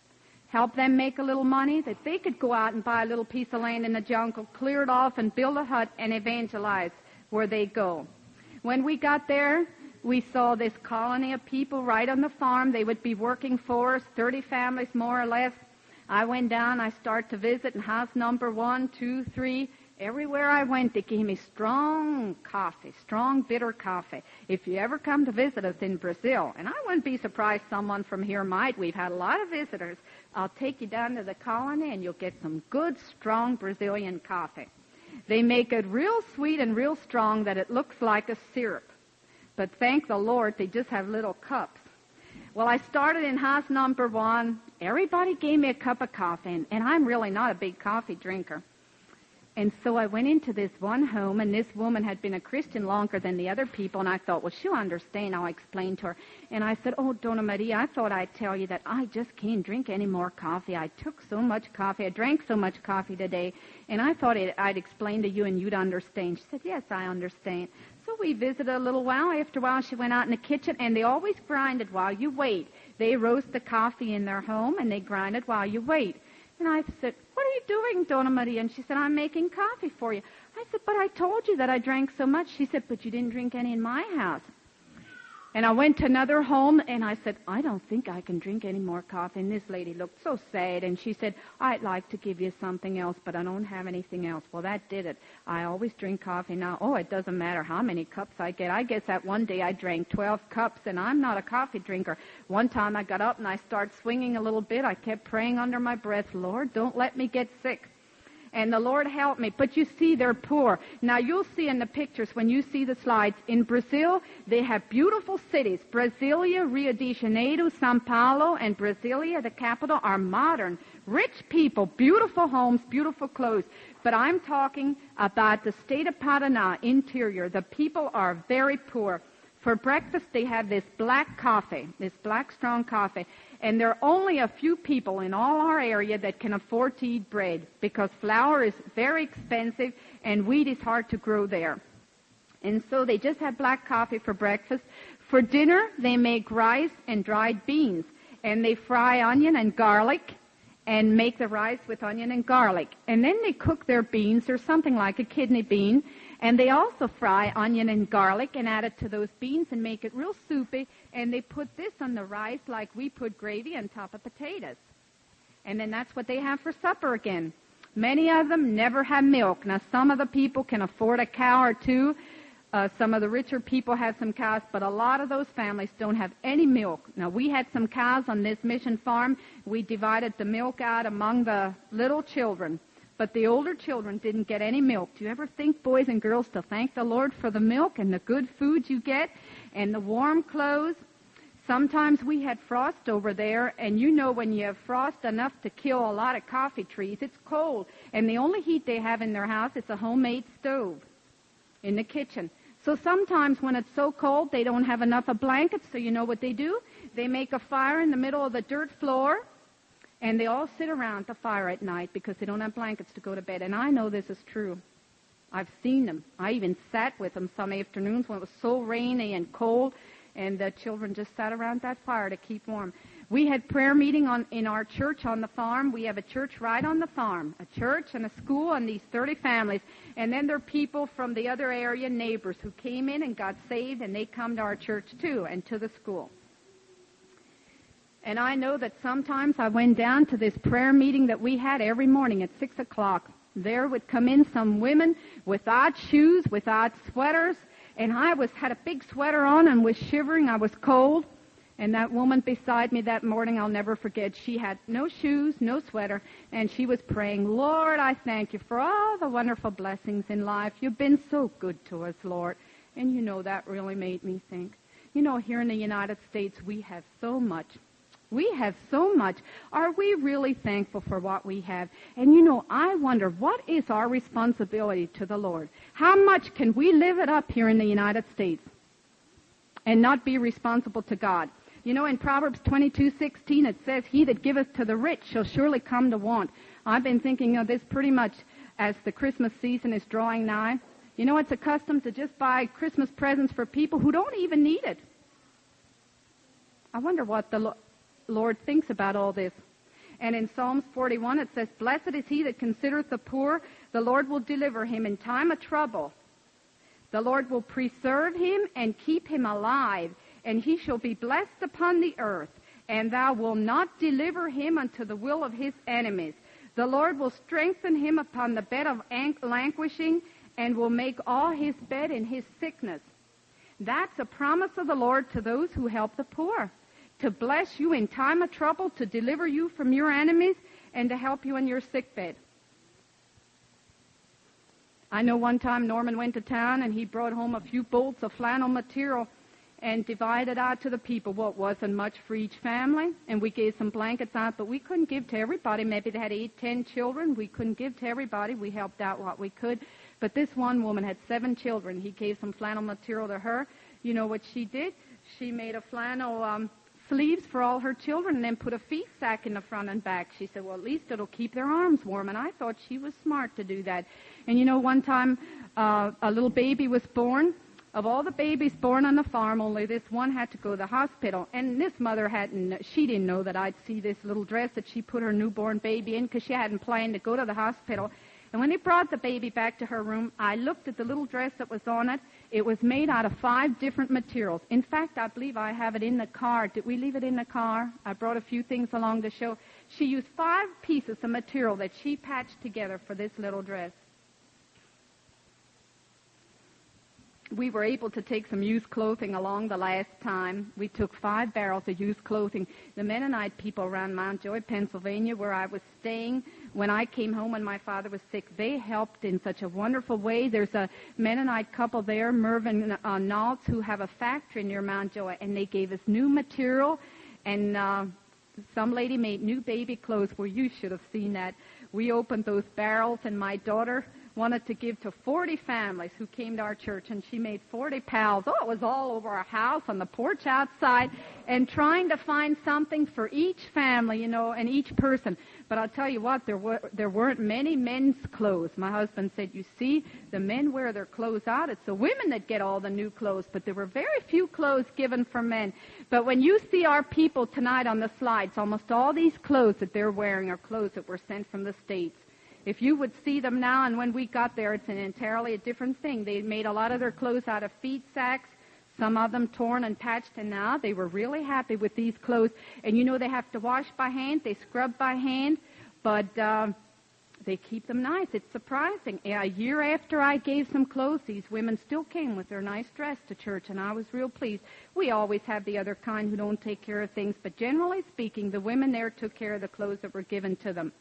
Help them make a little money that they could go out and buy a little piece of land in the jungle, clear it off, and build a hut and evangelize where they go. When we got there, we saw this colony of people right on the farm. They would be working for us, 30 families more or less. I went down, I started to visit in house number 1, 2, 3. Everywhere I went, they gave me strong coffee, strong bitter coffee. If you ever come to visit us in Brazil, and I wouldn't be surprised someone from here might, we've had a lot of visitors, I'll take you down to the colony and you'll get some good, strong Brazilian coffee. They make it real sweet and real strong that it looks like a syrup. But thank the Lord, they just have little cups. Well, I started in house number 1. Everybody gave me a cup of coffee, and I'm really not a big coffee drinker. And so I went into this one home, and this woman had been a Christian longer than the other people, and I thought, well, she'll understand. I'll explain to her. And I said, oh, Dona Maria, I thought I'd tell you that I just can't drink any more coffee. I took so much coffee. I drank so much coffee today, and I thought I'd explain to you and you'd understand. She said, yes, I understand. So we visited a little while. After a while, she went out in the kitchen, and they always grind it while you wait. They roast the coffee in their home, and they grind it while you wait. And I said, what are you doing, Dona Maria? And she said, I'm making coffee for you. I said, but I told you that I drank so much. She said, but you didn't drink any in my house. And I went to another home, and I said, I don't think I can drink any more coffee. And this lady looked so sad, and she said, I'd like to give you something else, but I don't have anything else. Well, that did it. I always drink coffee now. Oh, it doesn't matter how many cups I get. I guess that one day I drank 12 cups, and I'm not a coffee drinker. One time I got up, and I started swinging a little bit. I kept praying under my breath, Lord, don't let me get sick. And the Lord helped me. But you see, they're poor. Now, you'll see in the pictures, when you see the slides, in Brazil, they have beautiful cities. Brasilia, Rio de Janeiro, São Paulo, and Brasilia, the capital, are modern, rich people, beautiful homes, beautiful clothes. But I'm talking about the state of Paraná, interior. The people are very poor. For breakfast, they have this black coffee, this black strong coffee. And there are only a few people in all our area that can afford to eat bread because flour is very expensive and wheat is hard to grow there. And so they just have black coffee for breakfast. For dinner, they make rice and dried beans. And they fry onion and garlic and make the rice with onion and garlic. And then they cook their beans, or something like a kidney bean. And they also fry onion and garlic and add it to those beans and make it real soupy. And they put this on the rice like we put gravy on top of potatoes. And then that's what they have for supper again. Many of them never have milk. Now, some of the people can afford a cow or two. Some of the richer people have some cows, but a lot of those families don't have any milk. Now, we had some cows on this mission farm. We divided the milk out among the little children. But the older children didn't get any milk. Do you ever think, boys and girls, to thank the Lord for the milk and the good food you get and the warm clothes? Sometimes we had frost over there, and you know when you have frost enough to kill a lot of coffee trees, it's cold. And the only heat they have in their house is a homemade stove in the kitchen. So sometimes when it's so cold, they don't have enough of blankets, so you know what they do? They make a fire in the middle of the dirt floor, and they all sit around the fire at night because they don't have blankets to go to bed. And I know this is true. I've seen them. I even sat with them some afternoons when it was so rainy and cold, and the children just sat around that fire to keep warm. We had prayer meeting in our church on the farm. We have a church right on the farm, a church and a school and these 30 families. And then there are people from the other area, neighbors, who came in and got saved, and they come to our church too and to the school. And I know that sometimes I went down to this prayer meeting that we had every morning at 6 o'clock. There would come in some women without shoes, without sweaters, and I had a big sweater on and was shivering. I was cold. And that woman beside me that morning, I'll never forget, she had no shoes, no sweater, and she was praying, Lord, I thank you for all the wonderful blessings in life. You've been so good to us, Lord. And you know, that really made me think. You know, here in the United States, we have so much. We have so much. Are we really thankful for what we have? And you know, I wonder, what is our responsibility to the Lord? How much can we live it up here in the United States and not be responsible to God? You know, in Proverbs 22:16, it says, he that giveth to the rich shall surely come to want. I've been thinking of this pretty much as the Christmas season is drawing nigh. You know, it's accustomed to just buy Christmas presents for people who don't even need it. I wonder what the Lord thinks about all this. And in Psalms 41 it says, "Blessed is he that considereth the poor. The Lord will deliver him in time of trouble. The Lord will preserve him and keep him alive, and he shall be blessed upon the earth. And thou wilt not deliver him unto the will of his enemies. The Lord will strengthen him upon the bed of languishing, and will make all his bed in his sickness." That's a promise of the Lord to those who help the poor, to bless you in time of trouble, to deliver you from your enemies, and to help you in your sick bed. I know one time Norman went to town and he brought home a few bolts of flannel material and divided out to the people. Well, it wasn't much for each family, and we gave some blankets out, but we couldn't give to everybody. Maybe they had 8, 10 children. We couldn't give to everybody. We helped out what we could. But this one woman had 7 children. He gave some flannel material to her. You know what she did? She made a flannel sleeves for all her children and then put a feed sack in the front and back. She said, well, at least it'll keep their arms warm. And I thought she was smart to do that. And you know, one time a little baby was born. Of all the babies born on the farm, only this one had to go to the hospital. And this mother she didn't know that I'd see this little dress that she put her newborn baby in, because she hadn't planned to go to the hospital. And when they brought the baby back to her room, I looked at the little dress that was on it. It was made out of 5 different materials. In fact, I believe I have it in the car. Did we leave it in the car? I brought a few things along to show. She used 5 pieces of material that she patched together for this little dress. We were able to take some used clothing along the last time. We took 5 barrels of used clothing. The Mennonite people around Mount Joy, Pennsylvania, where I was staying when I came home when my father was sick, they helped in such a wonderful way. There's a Mennonite couple there, Mervyn Naults, who have a factory near Mount Joy, and they gave us new material, and some lady made new baby clothes. Well, you should have seen that. We opened those barrels, and my daughter wanted to give to 40 families who came to our church, and she made 40 pals. Oh, it was all over our house, on the porch outside, and trying to find something for each family, you know, and each person. But I'll tell you what, there weren't many men's clothes. My husband said, you see, the men wear their clothes out. It's the women that get all the new clothes, but there were very few clothes given for men. But when you see our people tonight on the slides, almost all these clothes that they're wearing are clothes that were sent from the States. If you would see them now, and when we got there, it's an entirely a different thing. They made a lot of their clothes out of feed sacks, some of them torn and patched, and now they were really happy with these clothes. And you know, they have to wash by hand, they scrub by hand, but they keep them nice. It's surprising. A year after I gave some clothes, these women still came with their nice dress to church, and I was real pleased. We always have the other kind who don't take care of things, but generally speaking, the women there took care of the clothes that were given to them.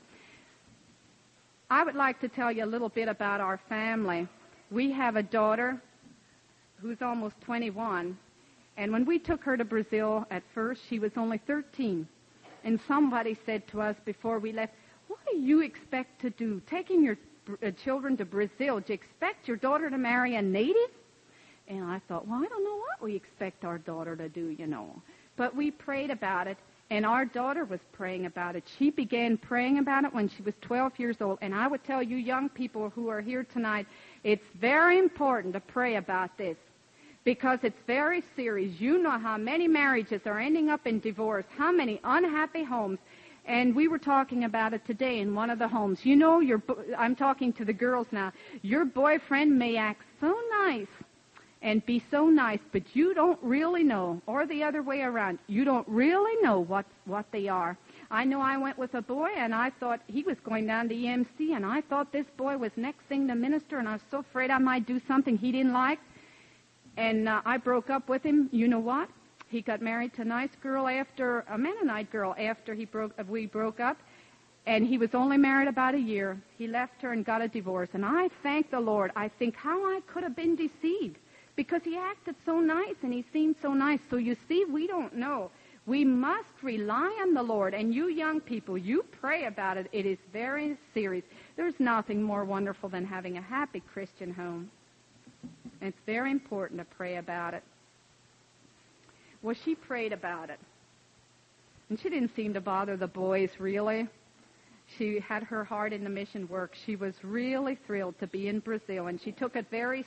I would like to tell you a little bit about our family. We have a daughter who's almost 21, and when we took her to Brazil at first, she was only 13. And somebody said to us before we left, what do you expect to do? Taking your children to Brazil, do you expect your daughter to marry a native? And I thought, well, I don't know what we expect our daughter to do, you know. But we prayed about it. And our daughter was praying about it. She began praying about it when she was 12 years old. And I would tell you young people who are here tonight, it's very important to pray about this, because it's very serious. You know how many marriages are ending up in divorce, how many unhappy homes. And we were talking about it today in one of the homes. You know, I'm talking to the girls now. Your boyfriend may act so nice and be so nice, but you don't really know, or the other way around, you don't really know what they are. I know I went with a boy, and I thought he was going down to EMC, and I thought this boy was next thing to minister, and I was so afraid I might do something he didn't like. And I broke up with him. You know what? He got married to a nice girl after, a Mennonite girl, after we broke up. And he was only married about a year. He left her and got a divorce. And I thank the Lord. I think how I could have been deceived, because he acted so nice and he seemed so nice. So you see, we don't know. We must rely on the Lord. And you young people, you pray about it. It is very serious. There's nothing more wonderful than having a happy Christian home. And it's very important to pray about it. Well, she prayed about it. And she didn't seem to bother the boys, really. She had her heart in the mission work. She was really thrilled to be in Brazil, and she took it very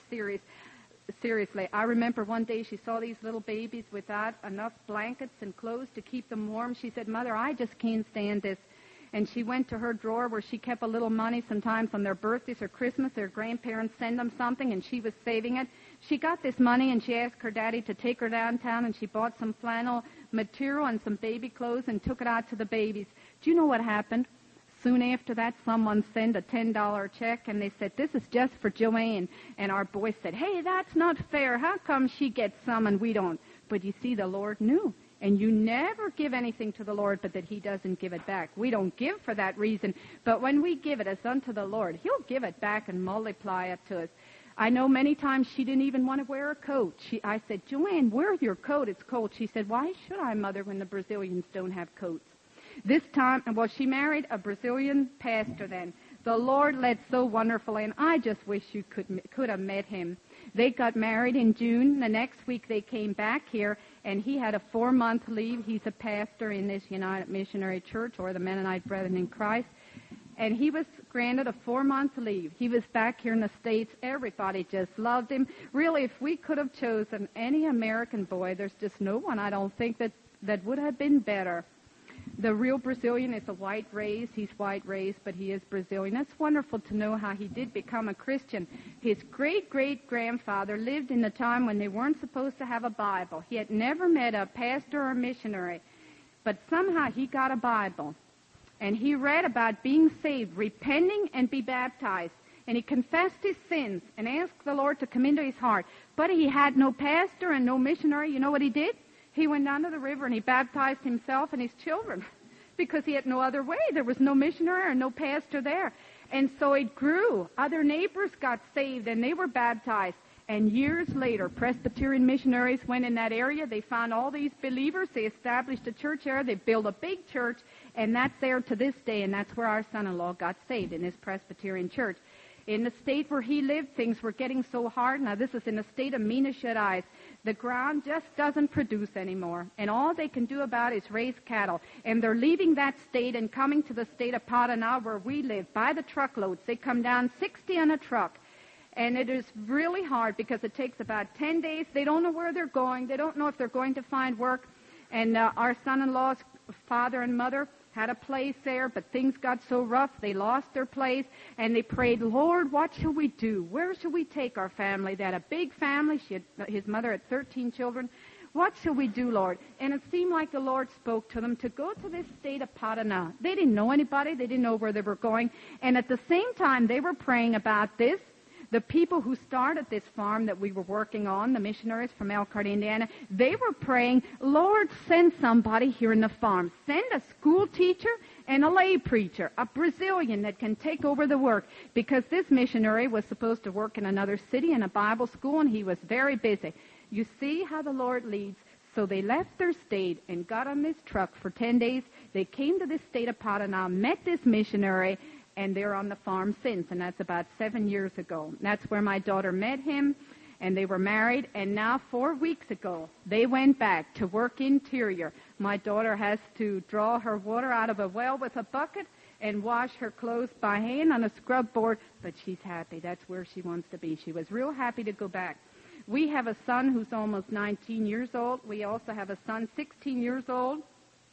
seriously. I remember one day she saw these little babies without enough blankets and clothes to keep them warm. She said, "Mother, I just can't stand this." And she went to her drawer where she kept a little money. Sometimes on their birthdays or Christmas, their grandparents send them something, and she was saving it. She got this money, and she asked her daddy to take her downtown, and she bought some flannel material and some baby clothes and took it out to the babies. Do you know what happened? Soon after that, someone sent a $10 check, and they said, "This is just for Joanne." And our boy said, "Hey, that's not fair. How come she gets some and we don't?" But you see, the Lord knew. And you never give anything to the Lord but that he doesn't give it back. We don't give for that reason. But when we give it as unto the Lord, he'll give it back and multiply it to us. I know many times she didn't even want to wear a coat. I said, "Joanne, wear your coat. It's cold." She said, "Why should I, Mother, when the Brazilians don't have coats?" This time, well, she married a Brazilian pastor then. The Lord led so wonderfully, and I just wish you could have met him. They got married in June. The next week they came back here, and he had a 4-month leave. He's a pastor in this United Missionary Church, or the Mennonite Brethren in Christ. And he was granted a 4-month leave. He was back here in the States. Everybody just loved him. Really, if we could have chosen any American boy, there's just no one, I don't think, that would have been better. The real Brazilian is a white race. He's white race, but he is Brazilian. It's wonderful to know how he did become a Christian. His great-great-grandfather lived in the time when they weren't supposed to have a Bible. He had never met a pastor or a missionary, but somehow he got a Bible. And he read about being saved, repenting, and be baptized. And he confessed his sins and asked the Lord to come into his heart. But he had no pastor and no missionary. You know what he did? He went down to the river and he baptized himself and his children because he had no other way. There was no missionary or no pastor there. And so it grew. Other neighbors got saved and they were baptized. And years later, Presbyterian missionaries went in that area. They found all these believers. They established a church there. They built a big church, and that's there to this day. And that's where our son-in-law got saved, in this Presbyterian church. In the state where he lived, things were getting so hard. Now, this is in the state of Minas Gerais. The ground just doesn't produce anymore, and all they can do about it is raise cattle. And they're leaving that state and coming to the state of Paraná, where we live, by the truckloads. They come down 60 on a truck, and it is really hard because it takes about 10 days. They don't know where they're going. They don't know if they're going to find work. And our son-in-law's father and mother had a place there, but things got so rough, they lost their place, and they prayed, "Lord, what shall we do? Where shall we take our family?" They had a big family. His mother had 13 children. "What shall we do, Lord?" And it seemed like the Lord spoke to them to go to this state of Paraná. They didn't know anybody. They didn't know where they were going. And at the same time they were praying about this, the people who started this farm that we were working on, the missionaries from Elkhart, Indiana, they were praying, "Lord, send somebody here in the farm. Send a school teacher and a lay preacher, a Brazilian that can take over the work." Because this missionary was supposed to work in another city in a Bible school, and he was very busy. You see how the Lord leads. So they left their state and got on this truck for 10 days. They came to this state of Paraná, met this missionary, and they're on the farm since, and that's about 7 years ago. That's where my daughter met him, and they were married, and now 4 weeks ago, they went back to work interior. My daughter has to draw her water out of a well with a bucket and wash her clothes by hand on a scrub board, but she's happy. That's where she wants to be. She was real happy to go back. We have a son who's almost 19 years old. We also have a son 16 years old,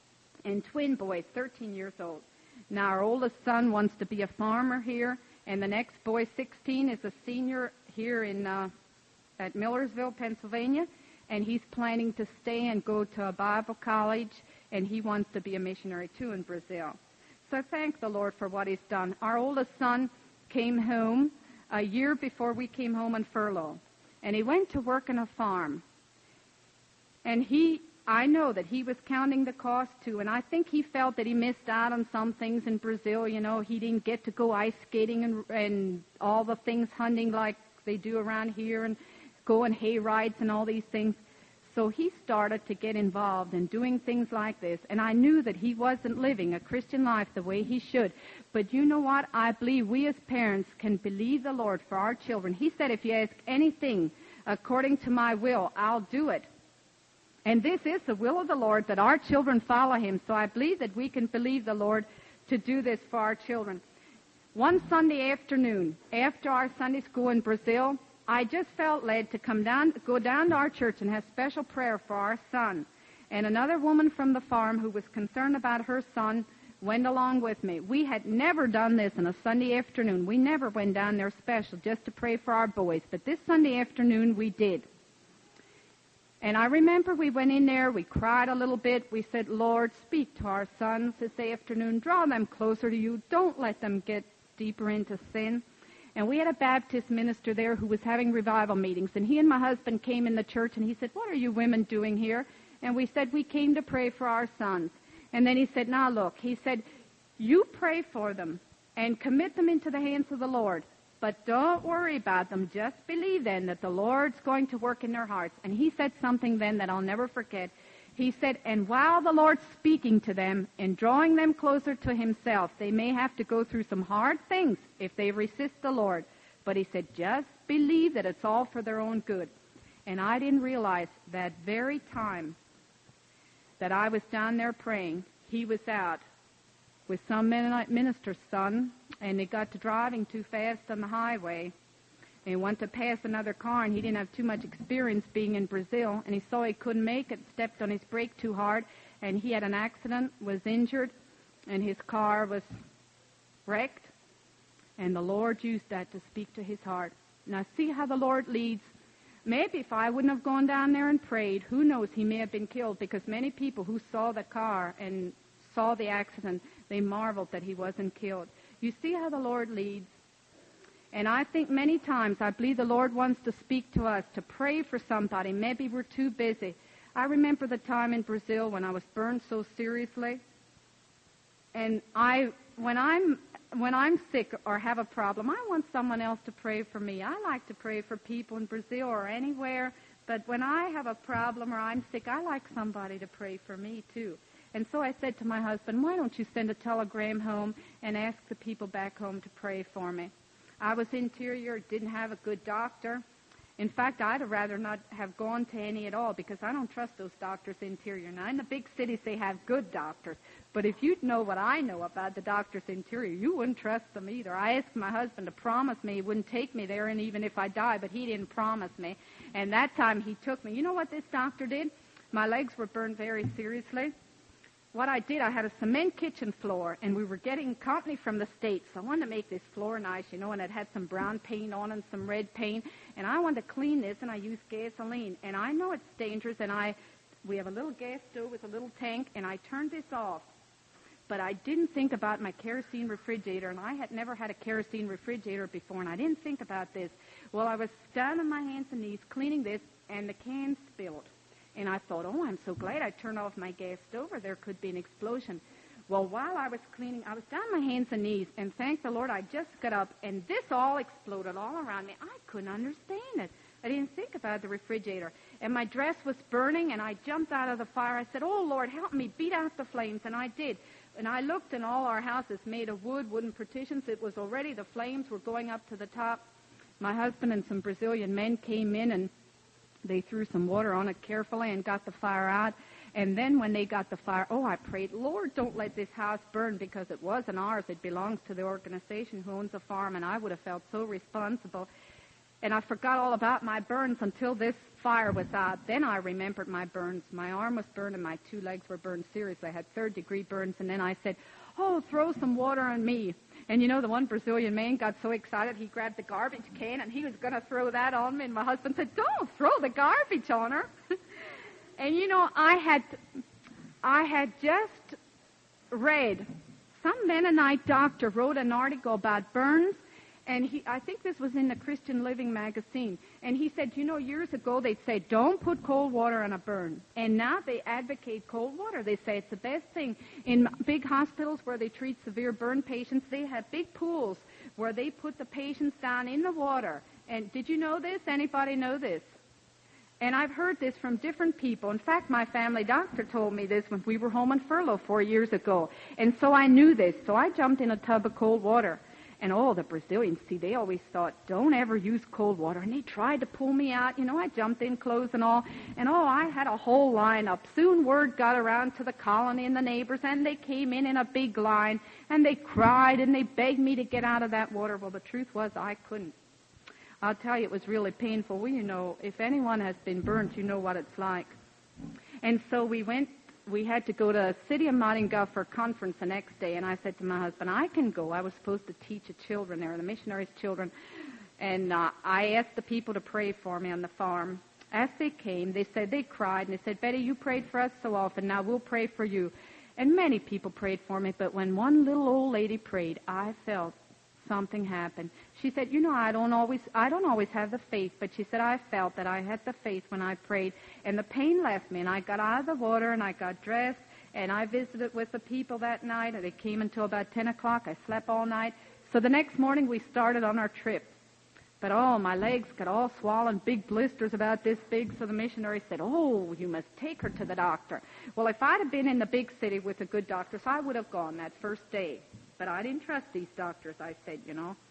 and twin boys 13 years old. Now, our oldest son wants to be a farmer here, and the next boy, 16, is a senior here at Millersville, Pennsylvania, and he's planning to stay and go to a Bible college, and he wants to be a missionary, too, in Brazil. So thank the Lord for what he's done. Our oldest son came home a year before we came home on furlough, and he went to work on a farm. And I know that he was counting the cost, too, and I think he felt that he missed out on some things in Brazil. You know, he didn't get to go ice skating and all the things, hunting like they do around here, and go on hay rides and all these things. So he started to get involved in doing things like this, and I knew that he wasn't living a Christian life the way he should. But you know what? I believe we as parents can believe the Lord for our children. He said, "If you ask anything according to my will, I'll do it." And this is the will of the Lord, that our children follow him. So I believe that we can believe the Lord to do this for our children. One Sunday afternoon, after our Sunday school in Brazil, I just felt led to go down to our church and have special prayer for our son. And another woman from the farm who was concerned about her son went along with me. We had never done this on a Sunday afternoon. We never went down there special just to pray for our boys. But this Sunday afternoon we did. And I remember we went in there, we cried a little bit. We said, Lord, speak to our sons this afternoon. Draw them closer to you. Don't let them get deeper into sin. And we had a Baptist minister there who was having revival meetings. And he and my husband came in the church and he said, what are you women doing here? And we said, we came to pray for our sons. And then he said, now look, he said, you pray for them and commit them into the hands of the Lord. But don't worry about them. Just believe then that the Lord's going to work in their hearts. And he said something then that I'll never forget. He said, and while the Lord's speaking to them and drawing them closer to himself, they may have to go through some hard things if they resist the Lord. But he said, just believe that it's all for their own good. And I didn't realize that very time that I was down there praying, he was out with some Mennonite minister's son, and they got to driving too fast on the highway. And he went to pass another car, and he didn't have too much experience being in Brazil, and he saw he couldn't make it, stepped on his brake too hard, and he had an accident, was injured, and his car was wrecked. And the Lord used that to speak to his heart. Now see how the Lord leads. Maybe if I wouldn't have gone down there and prayed, who knows, he may have been killed, because many people who saw the car and saw the accident, they marveled that he wasn't killed. You see how the Lord leads? And I think many times, I believe the Lord wants to speak to us, to pray for somebody. Maybe we're too busy. I remember the time in Brazil when I was burned so seriously. And when I'm sick or have a problem, I want someone else to pray for me. I like to pray for people in Brazil or anywhere. But when I have a problem or I'm sick, I like somebody to pray for me too. And so I said to my husband, why don't you send a telegram home and ask the people back home to pray for me? I was interior, didn't have a good doctor. In fact, I'd have rather not have gone to any at all because I don't trust those doctors interior. Now, in the big cities, they have good doctors. But if you'd know what I know about the doctors interior, you wouldn't trust them either. I asked my husband to promise me he wouldn't take me there, and even if I die, but he didn't promise me. And that time he took me. You know what this doctor did? My legs were burned very seriously. What I did, I had a cement kitchen floor, and we were getting company from the States. So I wanted to make this floor nice, you know, and it had some brown paint on and some red paint. And I wanted to clean this, and I used gasoline. And I know it's dangerous, and we have a little gas stove with a little tank, and I turned this off. But I didn't think about my kerosene refrigerator, and I had never had a kerosene refrigerator before, and I didn't think about this. Well, I was down on my hands and knees cleaning this, and the can spilled. And I thought, oh, I'm so glad I turned off my gas stove or there could be an explosion. Well, while I was cleaning, I was down on my hands and knees, and thank the Lord, I just got up, and this all exploded all around me. I couldn't understand it. I didn't think about the refrigerator. And my dress was burning, and I jumped out of the fire. I said, oh, Lord, help me beat out the flames, and I did. And I looked, and all our houses made of wood, wooden partitions. It was already, the flames were going up to the top. My husband and some Brazilian men came in, and they threw some water on it carefully and got the fire out. And then when they got the fire, I prayed, Lord, don't let this house burn, because it wasn't ours. It belongs to the organization who owns the farm, and I would have felt so responsible. And I forgot all about my burns until this fire was out. Then I remembered my burns. My arm was burned and my 2 legs were burned seriously. I had 3rd-degree burns. And then I said, throw some water on me. And, you know, the one Brazilian man got so excited, he grabbed the garbage can, and he was going to throw that on me. And my husband said, don't throw the garbage on her. And, you know, I had just read, some Mennonite doctor wrote an article about burns, and I think this was in the Christian Living magazine. And he said, you know, years ago they'd say, don't put cold water on a burn. And now they advocate cold water. They say it's the best thing. In big hospitals where they treat severe burn patients, they have big pools where they put the patients down in the water. And did you know this? Anybody know this? And I've heard this from different people. In fact, my family doctor told me this when we were home on furlough 4 years ago. And so I knew this. So I jumped in a tub of cold water. And the Brazilians, see, they always thought, don't ever use cold water. And they tried to pull me out. I jumped in, clothes and all. And I had a whole lineup. Soon word got around to the colony and the neighbors, and they came in a big line, and they cried, and they begged me to get out of that water. Well, the truth was I couldn't. I'll tell you, it was really painful. Well, if anyone has been burnt, you know what it's like. And so we had to go to the city of Maringá for a conference the next day, and I said to my husband, I can go. I was supposed to teach the children there, the missionaries' children, and I asked the people to pray for me on the farm. As they came, they cried, and they said, Betty, you prayed for us so often, now we'll pray for you. And many people prayed for me, but when one little old lady prayed, I felt something happen. She said, I don't always have the faith, but she said, I felt that I had the faith when I prayed, and the pain left me, and I got out of the water, and I got dressed, and I visited with the people that night, and they came until about 10 o'clock. I slept all night. So the next morning we started on our trip. But my legs got all swollen, big blisters about this big, so the missionary said, you must take her to the doctor. Well, if I'd have been in the big city with the good doctors, I would have gone that first day. But I didn't trust these doctors, I said,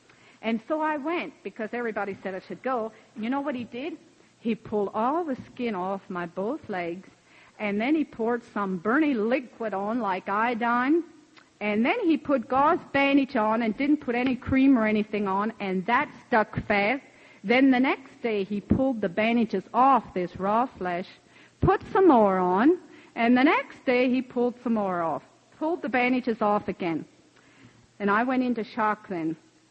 And so I went because everybody said I should go. You know what he did? He pulled all the skin off my both legs, and then he poured some burning liquid on like iodine, and then he put gauze bandage on and didn't put any cream or anything on, and that stuck fast. Then the next day he pulled the bandages off this raw flesh, put some more on, and the next day he pulled some more off, pulled the bandages off again. And I went into shock then.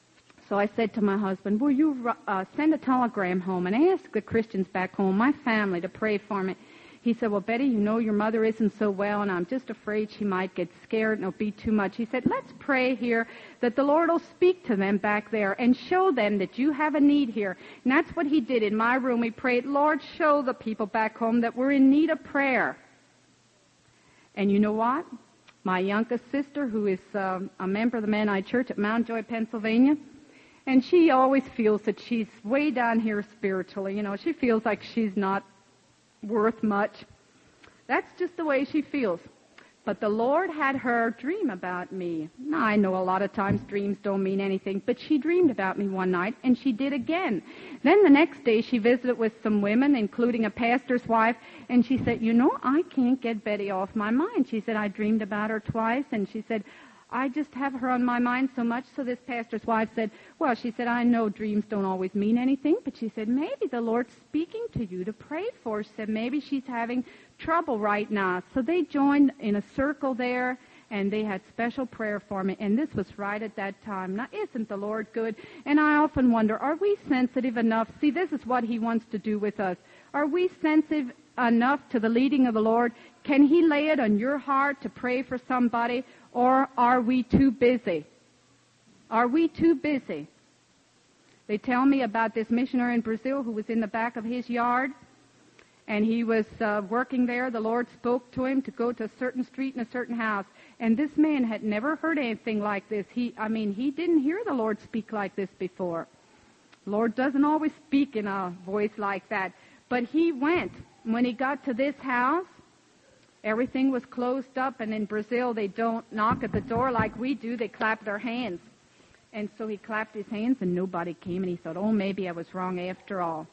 So I said to my husband, will you send a telegram home and ask the Christians back home, my family, to pray for me? He said, well, Betty, your mother isn't so well, and I'm just afraid she might get scared and it'll be too much. He said, let's pray here that the Lord will speak to them back there and show them that you have a need here. And that's what he did in my room. He prayed, Lord, show the people back home that we're in need of prayer. And you know what? My youngest sister, who is a member of the Mennonite Church at Mount Joy, Pennsylvania, and she always feels that she's way down here spiritually. She feels like she's not worth much. That's just the way she feels. But the Lord had her dream about me. Now, I know a lot of times dreams don't mean anything, but she dreamed about me one night, and she did again. Then the next day, she visited with some women, including a pastor's wife, and she said, I can't get Betty off my mind. She said, I dreamed about her twice, and she said, I just have her on my mind so much. So this pastor's wife said, well, she said, I know dreams don't always mean anything, but she said, maybe the Lord's speaking to you to pray for her. She said, maybe she's having trouble right now. So they joined in a circle there, and they had special prayer for me, and this was right at that time. Now, isn't the Lord good? And I often wonder, are we sensitive enough? See, this is what he wants to do with us. Are we sensitive enough to the leading of the Lord? Can he lay it on your heart to pray for somebody, or are we too busy? Are we too busy? They tell me about this missionary in Brazil who was in the back of his yard, and he was working there. The Lord spoke to him to go to a certain street in a certain house, and this man had never heard anything like this. He didn't hear the Lord speak like this before. The Lord doesn't always speak in a voice like that, but he went. When he got to this house, everything was closed up, and in Brazil they don't knock at the door like we do. They clap their hands. And so he clapped his hands, and nobody came, and he thought, maybe I was wrong after all.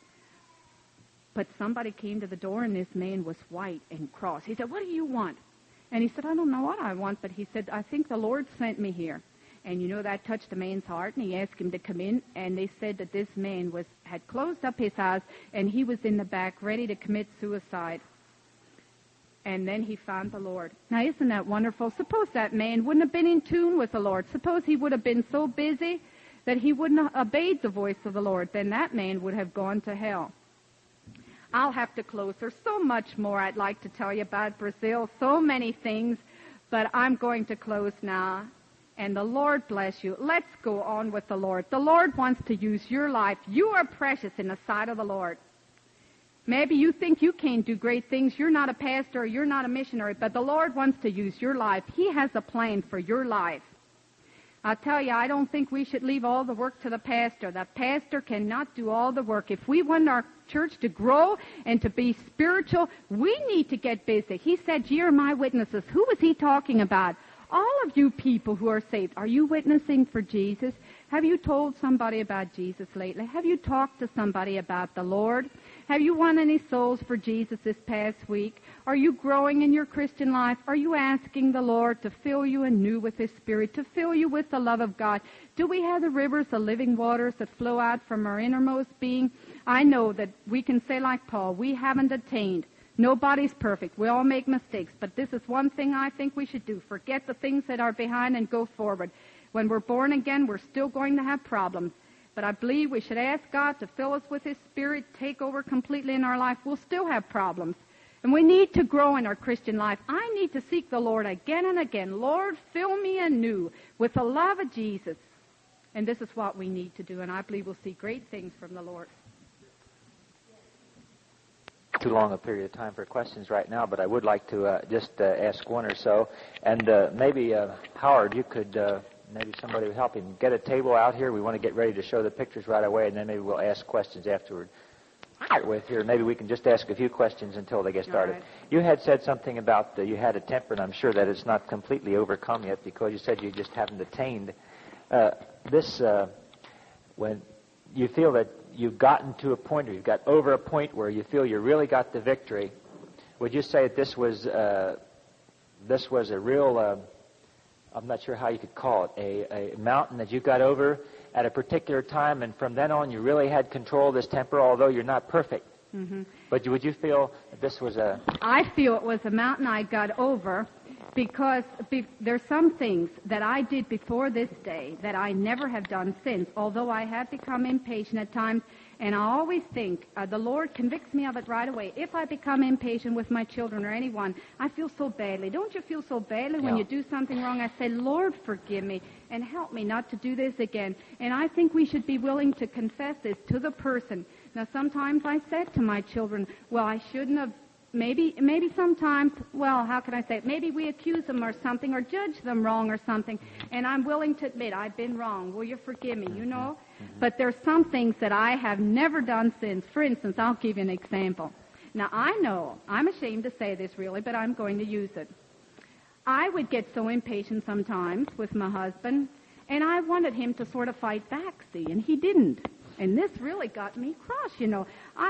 But somebody came to the door, and this man was white and cross. He said, what do you want? And he said, I don't know what I want, but he said, I think the Lord sent me here. And that touched the man's heart, and he asked him to come in, and they said that this man had closed up his house, and he was in the back ready to commit suicide. And then he found the Lord. Now, isn't that wonderful? Suppose that man wouldn't have been in tune with the Lord. Suppose he would have been so busy that he wouldn't have obeyed the voice of the Lord. Then that man would have gone to hell. I'll have to close. There's so much more I'd like to tell you about Brazil, so many things, but I'm going to close now. And the Lord bless you. Let's go on with the Lord. The Lord wants to use your life. You are precious in the sight of the Lord. Maybe you think you can't do great things. You're not a pastor or you're not a missionary, but the Lord wants to use your life. He has a plan for your life. I'll tell you, I don't think we should leave all the work to the pastor. The pastor cannot do all the work. If we want our church to grow and to be spiritual, we need to get busy. He said, ye are my witnesses. Who was he talking about? all of you people who are saved, are you witnessing for Jesus? Have you told somebody about Jesus lately? Have you talked to somebody about the Lord? Have you won any souls for Jesus this past week? Are you growing in your Christian life? Are you asking the Lord to fill you anew with His Spirit, to fill you with the love of God? Do we have the rivers of living waters that flow out from our innermost being? I know that we can say like Paul, we haven't attained. Nobody's perfect. We all make mistakes. But this is one thing I think we should do. Forget the things that are behind and go forward. When we're born again, we're still going to have problems. But I believe we should ask God to fill us with His Spirit, take over completely in our life. We'll still have problems. And we need to grow in our Christian life. I need to seek the Lord again and again. Lord, fill me anew with the love of Jesus. And this is what we need to do. And I believe we'll see great things from the Lord. Too long a period of time for questions right now, but I would like to just ask one or so. And maybe, Howard, you could, maybe somebody would help him get a table out here. We want to get ready to show the pictures right away, and then maybe we'll ask questions afterward. With here, maybe we can just ask a few questions until they get started. Right. You had said something about you had a temper, and I'm sure that it's not completely overcome yet because you said you just haven't attained when you feel that you've gotten to a point, or you've got over a point where you feel you really got the victory. Would you say that this was a real, I'm not sure how you could call it, a mountain that you got over at a particular time, and from then on you really had control of this temper, although you're not perfect? Mm-hmm. But would you feel that this was a... I feel it was a mountain I got over because there's some things that I did before this day that I never have done since, although I have become impatient at times, and I always think the Lord convicts me of it right away. If I become impatient with my children or anyone, I feel so badly. Don't you feel so badly when you do something wrong? I say, Lord, forgive me and help me not to do this again. And I think we should be willing to confess this to the person. Now, sometimes I said to my children, well, I shouldn't have. Maybe sometimes, well, how can I say it? Maybe we accuse them or something or judge them wrong or something, and I'm willing to admit I've been wrong. Will you forgive me, you know? But there's some things that I have never done since. For instance, I'll give you an example. Now, I know, I'm ashamed to say this really, but I'm going to use it. I would get so impatient sometimes with my husband, and I wanted him to sort of fight back, see, and he didn't. And this really got me cross, you know. I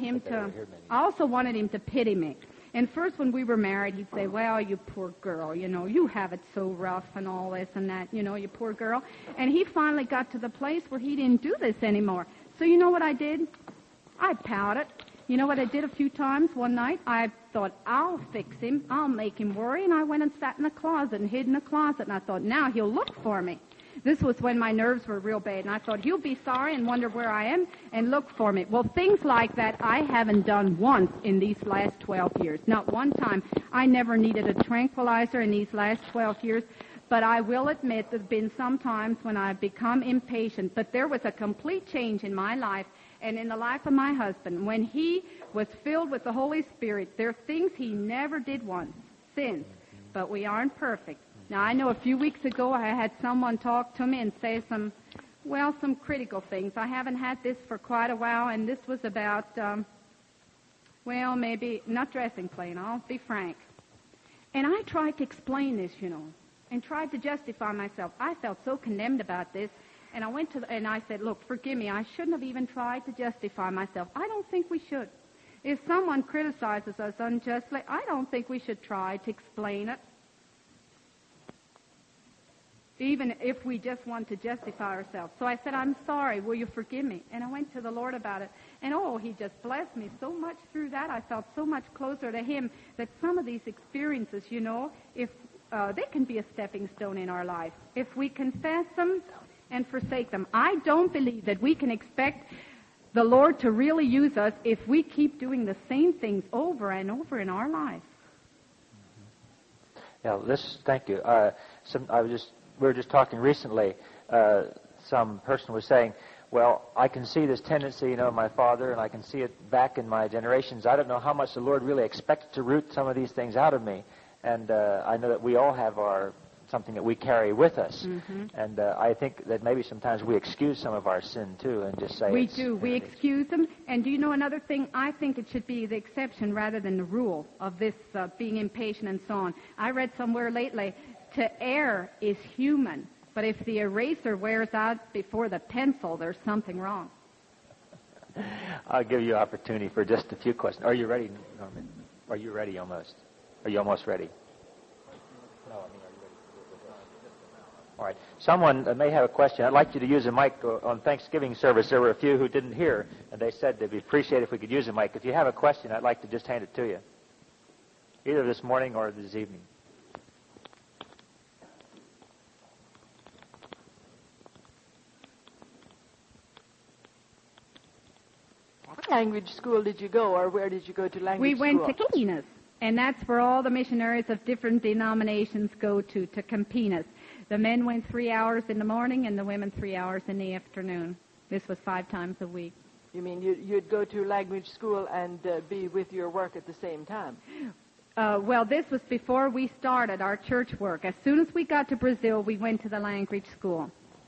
also wanted him to pity me. And first when we were married, he'd say, well, you poor girl, you know, you have it so rough and all this and that, you know, you poor girl. And he finally got to the place where he didn't do this anymore. So you know what I did? I pouted. You know what I did a few times one night? I thought, I'll fix him. I'll make him worry. And I went and sat in the closet and hid in the closet. And I thought, now he'll look for me. This was when my nerves were real bad, and I thought, he'll be sorry and wonder where I am and look for me. Well, things like that I haven't done once in these last 12 years. Not one time. I never needed a tranquilizer in these last 12 years, but I will admit there have been some times when I've become impatient. But there was a complete change in my life and in the life of my husband. When he was filled with the Holy Spirit, there are things he never did once since, but we aren't perfect. Now, I know a few weeks ago I had someone talk to me and say some critical things. I haven't had this for quite a while, and this was about, maybe not dressing plain, I'll be frank. And I tried to explain this, you know, and tried to justify myself. I felt so condemned about this, and and I said, look, forgive me, I shouldn't have even tried to justify myself. I don't think we should. If someone criticizes us unjustly, I don't think we should try to explain it, even if we just want to justify ourselves. So I said, I'm sorry, will you forgive me? And I went to the Lord about it. And he just blessed me so much through that. I felt so much closer to Him that some of these experiences, you know, if they can be a stepping stone in our life. If we confess them and forsake them. I don't believe that we can expect the Lord to really use us if we keep doing the same things over and over in our life. Yeah, thank you. We were just talking recently, some person was saying, well, I can see this tendency, you know, in my father, and I can see it back in my generations. I don't know how much the Lord really expects to root some of these things out of me. And I know that we all have something that we carry with us. Mm-hmm. And I think that maybe sometimes we excuse some of our sin, too, and just say we do. We excuse them. And do you know another thing? I think it should be the exception rather than the rule of this being impatient and so on. I read somewhere lately To err is human, but if the eraser wears out before the pencil, there's something wrong. I'll give you opportunity for just a few questions. Are you ready, Norman? Are you ready almost? Are you almost ready? No, I mean, are you ready? All right. Someone may have a question. I'd like you to use a mic on Thanksgiving service. There were a few who didn't hear, and they said they'd appreciate it if we could use a mic. If you have a question, I'd like to just hand it to you, either this morning or this evening. What language school did you go, or where did you go to language We school? went to Campinas, and that's where all the missionaries of different denominations go to Campinas. The men went 3 hours in the morning, and the women 3 hours in the afternoon. This was 5 times a week. You mean you'd go to language school and be with your work at the same time? Well, this was before we started our church work. As soon as we got to Brazil, we went to the language school.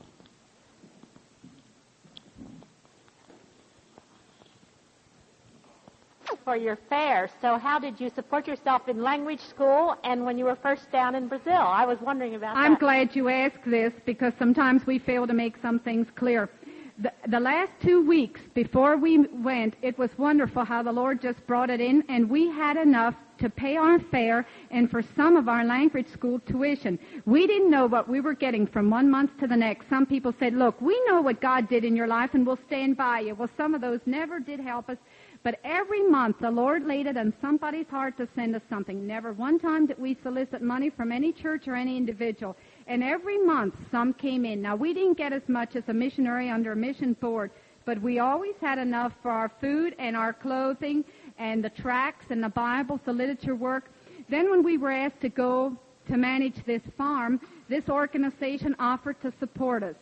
For your fare. So how did you support yourself in language school and when you were first down in Brazil? I was wondering about that. I'm glad you asked this because sometimes we fail to make some things clear. The last 2 weeks before we went, it was wonderful how the Lord just brought it in, and we had enough to pay our fare and for some of our language school tuition. We didn't know what we were getting from 1 month to the next. Some people said, look, we know what God did in your life and we'll stand by you. Well, some of those never did help us. But every month, the Lord laid it on somebody's heart to send us something. Never one time did we solicit money from any church or any individual. And every month, some came in. Now, we didn't get as much as a missionary under a mission board, but we always had enough for our food and our clothing and the tracts and the Bibles, the literature work. Then when we were asked to go to manage this farm, this organization offered to support us.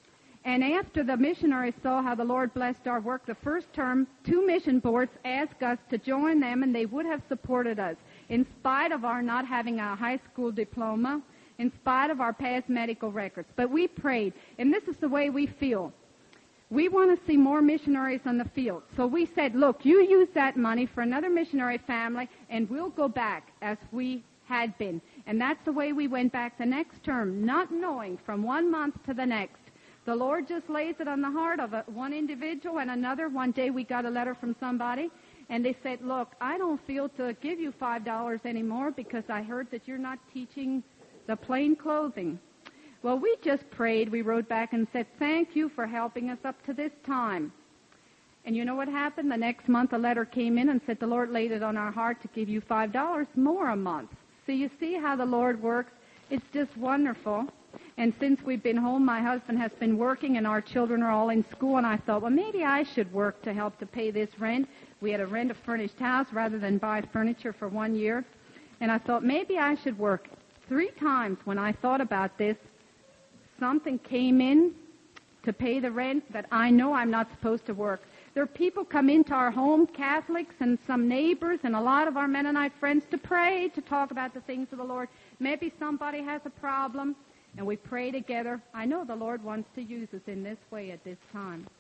And after the missionaries saw how the Lord blessed our work the first term, 2 mission boards asked us to join them, and they would have supported us in spite of our not having a high school diploma, in spite of our past medical records. But we prayed, and this is the way we feel. We want to see more missionaries on the field. So we said, look, you use that money for another missionary family, and we'll go back as we had been. And that's the way we went back the next term, not knowing from 1 month to the next. The Lord just lays it on the heart of one individual and another. One day we got a letter from somebody, and they said, look, I don't feel to give you $5 anymore because I heard that you're not teaching the plain clothing. Well, we just prayed. We wrote back and said, thank you for helping us up to this time. And you know what happened? The next month a letter came in and said, the Lord laid it on our heart to give you $5 more a month. So you see how the Lord works. It's just wonderful. And since we've been home, my husband has been working and our children are all in school, and I thought, well, maybe I should work to help to pay this rent. We had to rent a furnished house rather than buy furniture for 1 year. And I thought, maybe I should work. 3 times when I thought about this, something came in to pay the rent that I know I'm not supposed to work. There are people come into our home, Catholics and some neighbors and a lot of our Mennonite friends to pray, to talk about the things of the Lord. Maybe somebody has a problem. And we pray together. I know the Lord wants to use us in this way at this time.